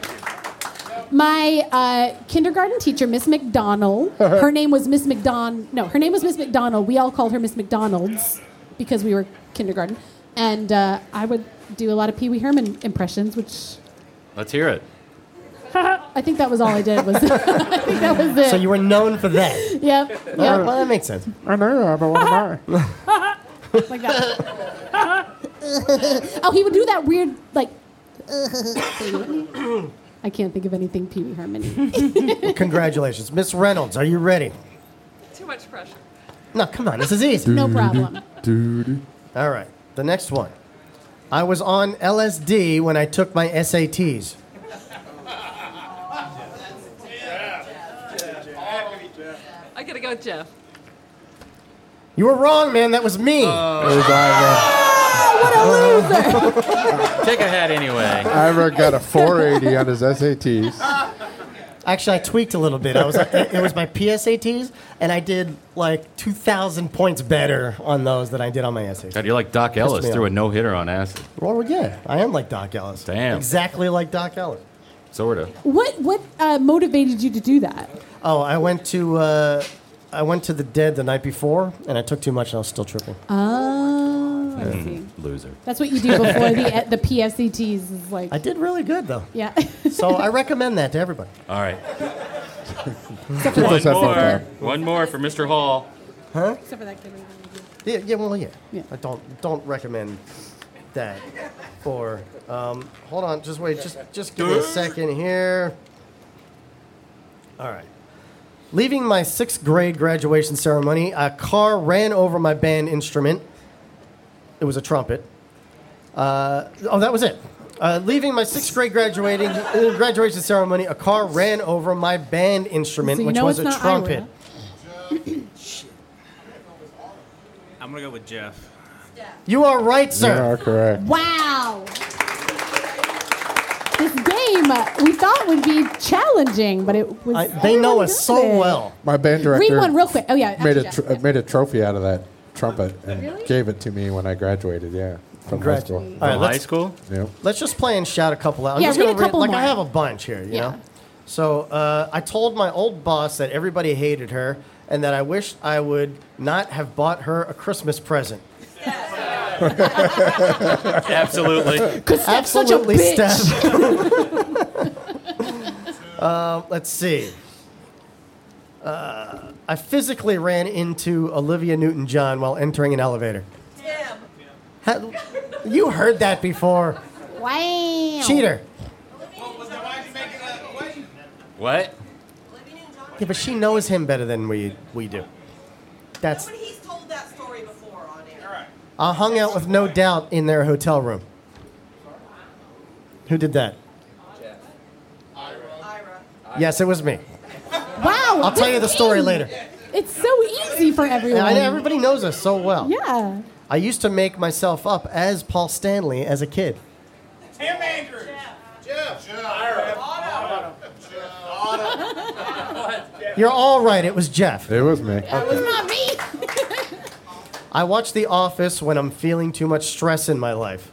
My kindergarten teacher, Miss McDonald. Her name was Miss McDon. No, her name was Miss McDonald. We all called her Miss McDonald's because we were kindergarten. And I would do a lot of Pee Wee Herman impressions, which Let's hear it. I think that was all I did. I think that was it. So you were known for that. Yep. Well, that makes sense. I know, but what am I? Like that. Oh, he would do that weird, like. I can't think of anything Pee Wee Herman. Congratulations. Miss Reynolds, are you ready? Too much pressure. No, come on. This is easy. No problem. All right. The next one. I was on LSD when I took my SATs. I gotta go with Jeff. You were wrong, man. That was me. What a loser. Take a hat anyway. Ira got a 480 on his SATs. Actually, I tweaked a little bit. It was my PSATs, and I did like 2,000 points better on those than I did on my SATs. God, you're like Doc Ellis, threw a no-hitter on acid. Well, yeah, I am like Doc Ellis. Damn. Exactly like Doc Ellis. Sort of. What motivated you to do that? Oh, I went to the Dead the night before, and I took too much, and I was still tripping. Oh, I see. Loser. That's what you do before the PSATs. Is like. I did really good, though. Yeah. So I recommend that to everybody. All right. One more. One more for Mr. Hall. Huh? Except for that kid. Yeah. I don't recommend that for. Hold on, just wait, just give me a second here. All right. Leaving my 6th grade graduation ceremony, a car ran over my band instrument. It was a trumpet. That was it. Leaving my 6th grade graduation ceremony, a car ran over my band instrument, So which was a trumpet. I'm going to go with Jeff. You are right, sir. You are correct. Wow. This game we thought would be challenging, but it was. They know everyone us got so it. well. My band director Read one real quick. Oh yeah. made a trophy out of that trumpet and gave it to me when I graduated. Yeah, from high school. All right, High school? Yep. Let's just play and shout a couple out. I'm Yeah, just read gonna a couple like more. I have a bunch here, you know. So I told my old boss that everybody hated her and that I wished I would not have bought her a Christmas present. Absolutely. Absolutely, Steph. Let's see. I physically ran into Olivia Newton-John while entering an elevator. You heard that before. Wow. Cheater. What? Yeah, but she knows him better than we do. That's. He's told that story before on air. I hung out with No Doubt in their hotel room. Who did that? Ira. Yes, it was me. Wow. I'll tell you the story later. It's so easy for everyone. Everybody knows us so well. Yeah. I used to make myself up as Paul Stanley as a kid. Tim Andrews. Jeff. You're all right. It was Jeff. It was me. It was not me. I watch The Office when I'm feeling too much stress in my life.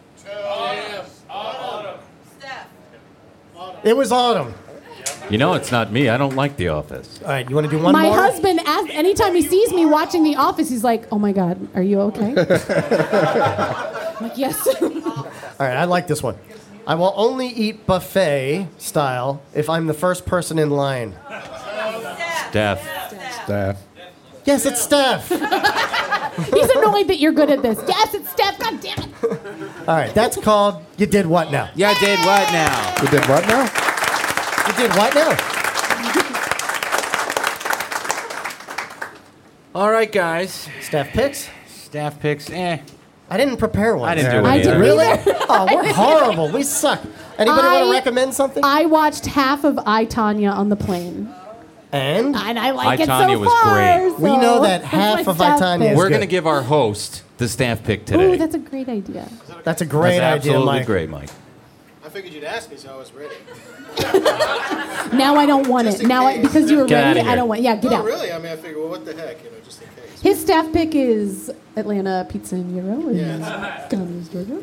It was Autumn. You know it's not me. I don't like The Office. All right, you want to do one My more? husband, anytime he sees me watching The Office, he's like, "Oh my God, are you okay?" I'm like, "Yes." All right, I like this one. I will only eat buffet style if I'm the first person in line. Steph. Yes, it's Steph. He's annoyed that you're good at this. Yes, it's Steph. God damn it. All right, that's called You Did What Now? You did what now? You did what now? You did what now? All right, guys. Staff picks? Staff picks, I didn't prepare one. I didn't do it I either. didn't Really? either. Oh, we're horrible. We suck. Anybody want to recommend something? I watched half of I, Tonya on the plane. And I like it I, Tonya so was far. great. So We know that that's half my of staff I, Tonya pick. is We're good. going to give our host the staff pick today. Ooh, that's a great idea. That's a great That's idea, absolutely Mike. great, Mike. figured you'd ask me, so I was ready. Now I don't want it. Now because you were Get ready, outta here. I don't want. Yeah, get No, out. really? I mean, I figured, well, what the heck, just in case. His staff pick is Atlanta Pizza and Euro in Columbus, Georgia.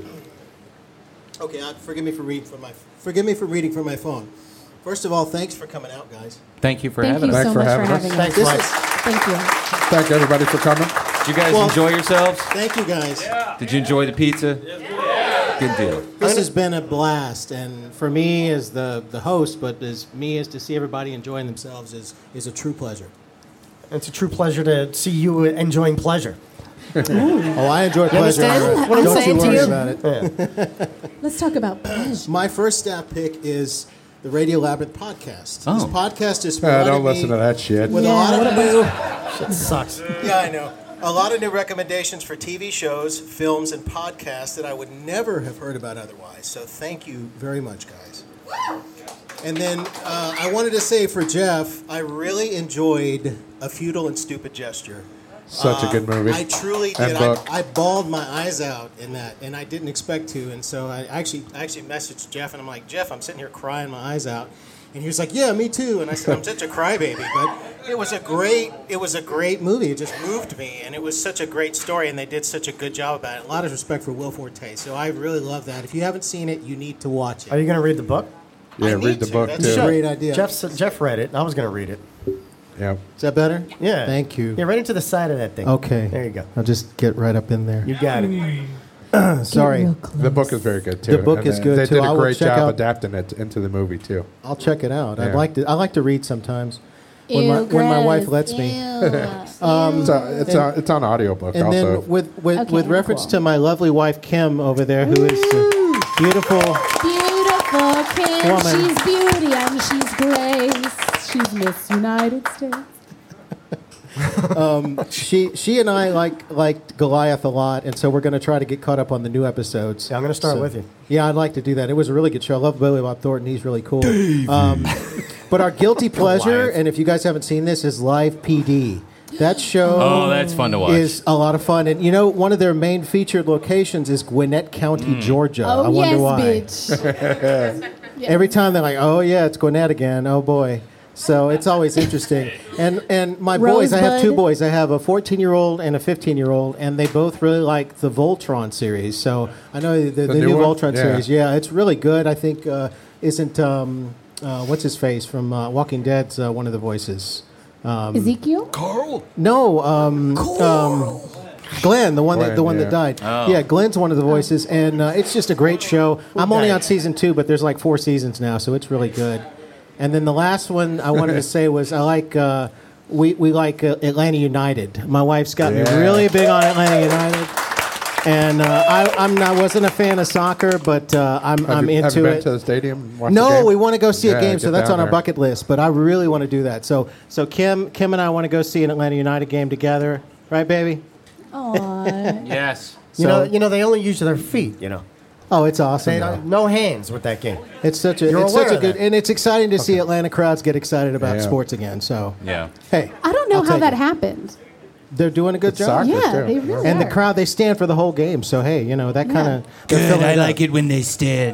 Okay, forgive me for reading from my phone. First of all, thanks for coming out, guys. Thank you for Thank having you us. so much for having us. Thanks, This Mike. is- Thank you. Thank everybody for coming. Did you guys enjoy yourselves? Thank you, guys. Did you enjoy the pizza? Good deal. This has been a blast, and for me as the host, but as me as to see everybody enjoying themselves is a true pleasure. It's a true pleasure to see you enjoying pleasure. Oh, I enjoy You pleasure. understand what I'm Don't saying you to worry you? about it. Let's talk about pleasure. My first staff pick is the Radio Labyrinth podcast. Oh. This podcast is Don't provided me listen to that shit. with a lot of new. Shit sucks. Yeah, I know. A lot of new recommendations for TV shows, films, and podcasts that I would never have heard about otherwise. So thank you very much, guys. And then I wanted to say for Jeff, I really enjoyed A Futile and Stupid Gesture. Such a good movie. I truly And did. book. I bawled my eyes out in that, and I didn't expect to. And so I actually messaged Jeff, and I'm like, Jeff, I'm sitting here crying my eyes out. And he was like, yeah, me too. And I said, I'm such a crybaby, but it was a great movie. It just moved me, and it was such a great story, and they did such a good job about it. A lot of respect for Will Forte. So I really love that. If you haven't seen it, you need to watch it. Are you going to read the book? Yeah, read the book That's too. a great idea. Jeff read it. I was going to read it. Yeah. Is that better? Yeah. Thank you. Yeah, right into the side of that thing. Okay. There you go. I'll just get right up in there. You got it. Sorry. The book is very good too. The book And is good, They too. did I a will great check job out- adapting it into the movie too. I'll check it out. Yeah. I like to read sometimes when my wife lets me. It's on audiobook And also. then with reference to my lovely wife Kim over there, who is beautiful. Beautiful Kim. Woman. She's beauty and she's grace. She's Miss United States. She and I liked Goliath a lot, and so we're going to try to get caught up on the new episodes. Yeah, I'm going to start with you. Yeah, I'd like to do that. It was a really good show. I love Billy Bob Thornton. He's really cool. But our guilty pleasure, Goliath. and if you guys haven't seen this, is Live PD. That show Oh, that's fun to watch. is a lot of fun. And you know, one of their main featured locations is Gwinnett County, Georgia. Oh, I wonder yes, why. bitch. Every time they're like, oh, yeah, it's Gwinnett again. Oh, boy. So it's always interesting. And my boys, I have two Rosebud. boys. I have a 14-year-old and a 15-year-old, and they both really like the Voltron series. So I know the new new one? Voltron Yeah. series. Yeah, it's really good. I think, isn't, what's his face from Walking Dead's one of the voices? Ezekiel? Carl. No, Glenn, the one Glenn, that yeah. died. Oh. Yeah, Glenn's one of the voices, and it's just a great show. I'm only on season 2, but there's like 4 seasons now, so it's really good. And then the last one I wanted to say was I like we like Atlanta United. My wife's got me Yeah. really big on Atlanta United, and I wasn't a fan of soccer, but I'm Have you into been it. to the stadium? and watched the No, game? we want to go see a Yeah, game, get so that's down on our there. bucket list. But I really want to do that. So Kim and I want to go see an Atlanta United game together, right, baby? Aww. Yes. You know, they only use their feet, you know. Oh, it's awesome. They though. don't, no hands with that game. It's such You're a aware of good, that. and it's exciting to see Atlanta crowds get excited about Yeah. sports again. So Yeah. hey, I don't know I'll how take that it. happened. They're doing a good It's job. soccer, Yeah, too. they really And the are. crowd, they stand for the whole game. So hey, you know that kind of Good. I like it when they stand.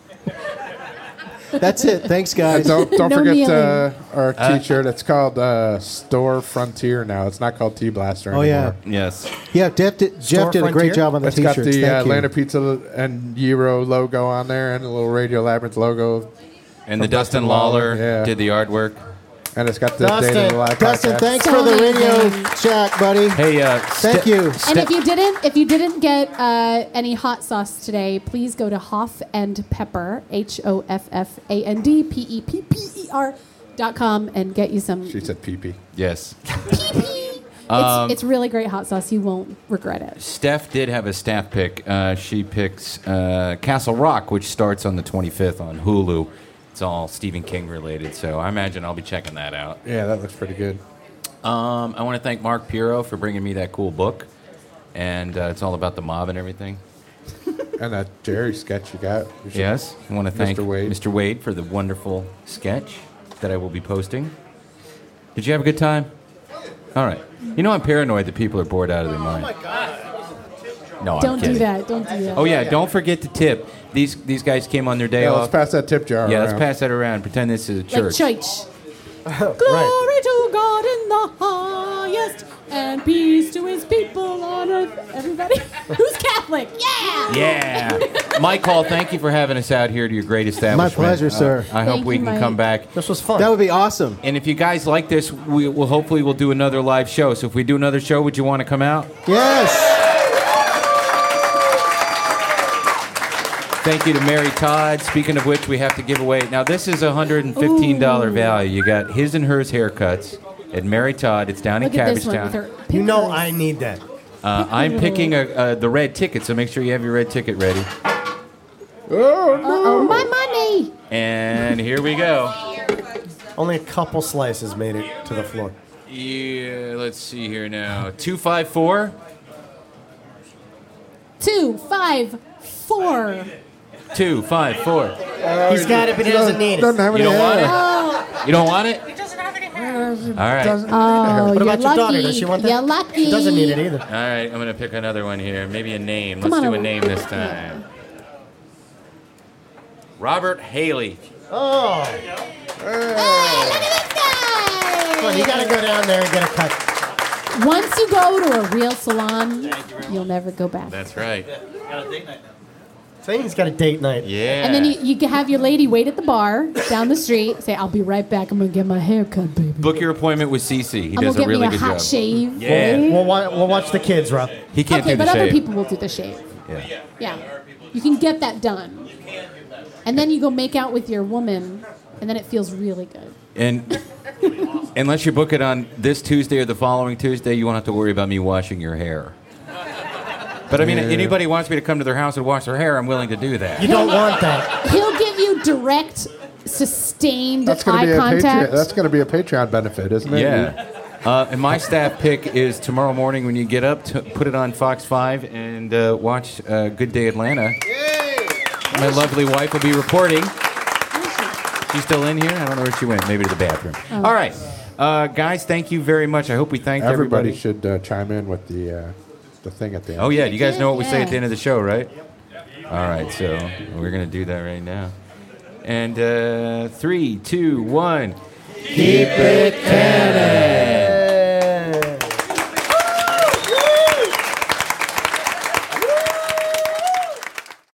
That's it. Thanks, And guys. don't No forget kneeling. our T-shirt. It's called Store Frontier now. It's not called T-Blaster Oh, anymore. Yes. Yeah, Jeff did a great Frontier? job on the It's got t-shirts. the Thank you. Atlanta Pizza and Euro logo on there and a little Radio Labyrinth logo. And the From Dustin Dustin Lawler Lawler, yeah. did the artwork. And it's got the Dustin, Data Live Dustin, podcast. thanks So for the radio amazing. chat, buddy. Hey, Thank you. And if you didn't get any hot sauce today, please go to Hoff and Pepper, HOFFANDPEPPER.com and get you some. She said pee-pee. Yes. It's really great hot sauce. You won't regret it. Steph did have a staff pick. She picks Castle Rock, which starts on the 25th on Hulu. It's all Stephen King related, so I imagine I'll be checking that out. Yeah, that looks pretty good. I want to thank Mark Piro for bringing me that cool book, and it's all about the mob and everything. And that Jerry sketch you got. You should- Yes, I want to thank Mr. Mr. Wade for the wonderful sketch that I will be posting. Did you have a good time? All right. You know I'm paranoid that people are bored out of their mind. No, I'm Don't do kidding. that. Don't do that. Oh yeah, don't forget to tip. These guys came on their day Yeah, off. let's pass that tip jar Yeah, around. let's pass that around. Pretend this is a church. Like church. Glory to God in the highest, and peace to his people on earth. Everybody who's Catholic, yeah. Yeah. Mike Hall, thank you for having us out here to your great establishment. My pleasure, sir. I hope Thank we you, can Mike. come back. This was fun. That would be awesome. And if you guys like this, we'll hopefully we'll do another live show. So if we do another show, would you want to come out? Yes. Thank you to Mary Todd. Speaking of which, we have to give away. Now, this is a $115 value. You got his and hers haircuts at Mary Todd. It's down Look in at this one Cabbagetown. with her You know I need that. I'm picking the red ticket, so make sure you have your red ticket ready. Oh, my money. And here we go. Only a couple slices made it to the floor. Yeah, let's see here now. 254. 2, 5, 4. 254. He's got it, but he doesn't need it. Doesn't have You any don't want hair. it? You don't want it? All right. Doesn't Oh, what you're about your daughter? lucky. Does she want that? You're lucky. She doesn't need it either. All right, I'm going to pick another one here. Maybe a name. Come Let's on do a over. name this time. Robert Haley. Oh. Come on, you got to go down there and get a cut. Once you go to a real salon, you'll never go back. That's right. Got a date night now. Saying's got a date night. Yeah. And then you can have your lady wait at the bar down the street. Say, I'll be right back. I'm going to get my hair cut, baby. Book your appointment with CC. He I'm does gonna a get really me a good hot job. shave. Yeah. We'll watch the kids, Rob. He can't Okay, do the but other shave. people will do the shave. Yeah. Yeah. You can get that done. And then you go make out with your woman, and then it feels really good. And unless you book it on this Tuesday or the following Tuesday, you won't have to worry about me washing your hair. But I mean, anybody wants me to come to their house and wash their hair, I'm willing to do that. You don't want that. He'll give you direct, sustained That's going to be eye a contact. That's going to be a Patreon benefit, isn't it? Yeah. And my staff pick is tomorrow morning when you get up, put it on Fox 5 and watch Good Day Atlanta. My lovely wife will be reporting. She's still in here? I don't know where she went. Maybe to the bathroom. Oh. All right. Guys, thank you very much. I hope we thanked Everybody everybody. should chime in with the thing at the end. Oh, yeah. You guys know what we say at the end of the show, right? All right. So we're going to do that right now. And 3, 2, 1. Keep it Canada.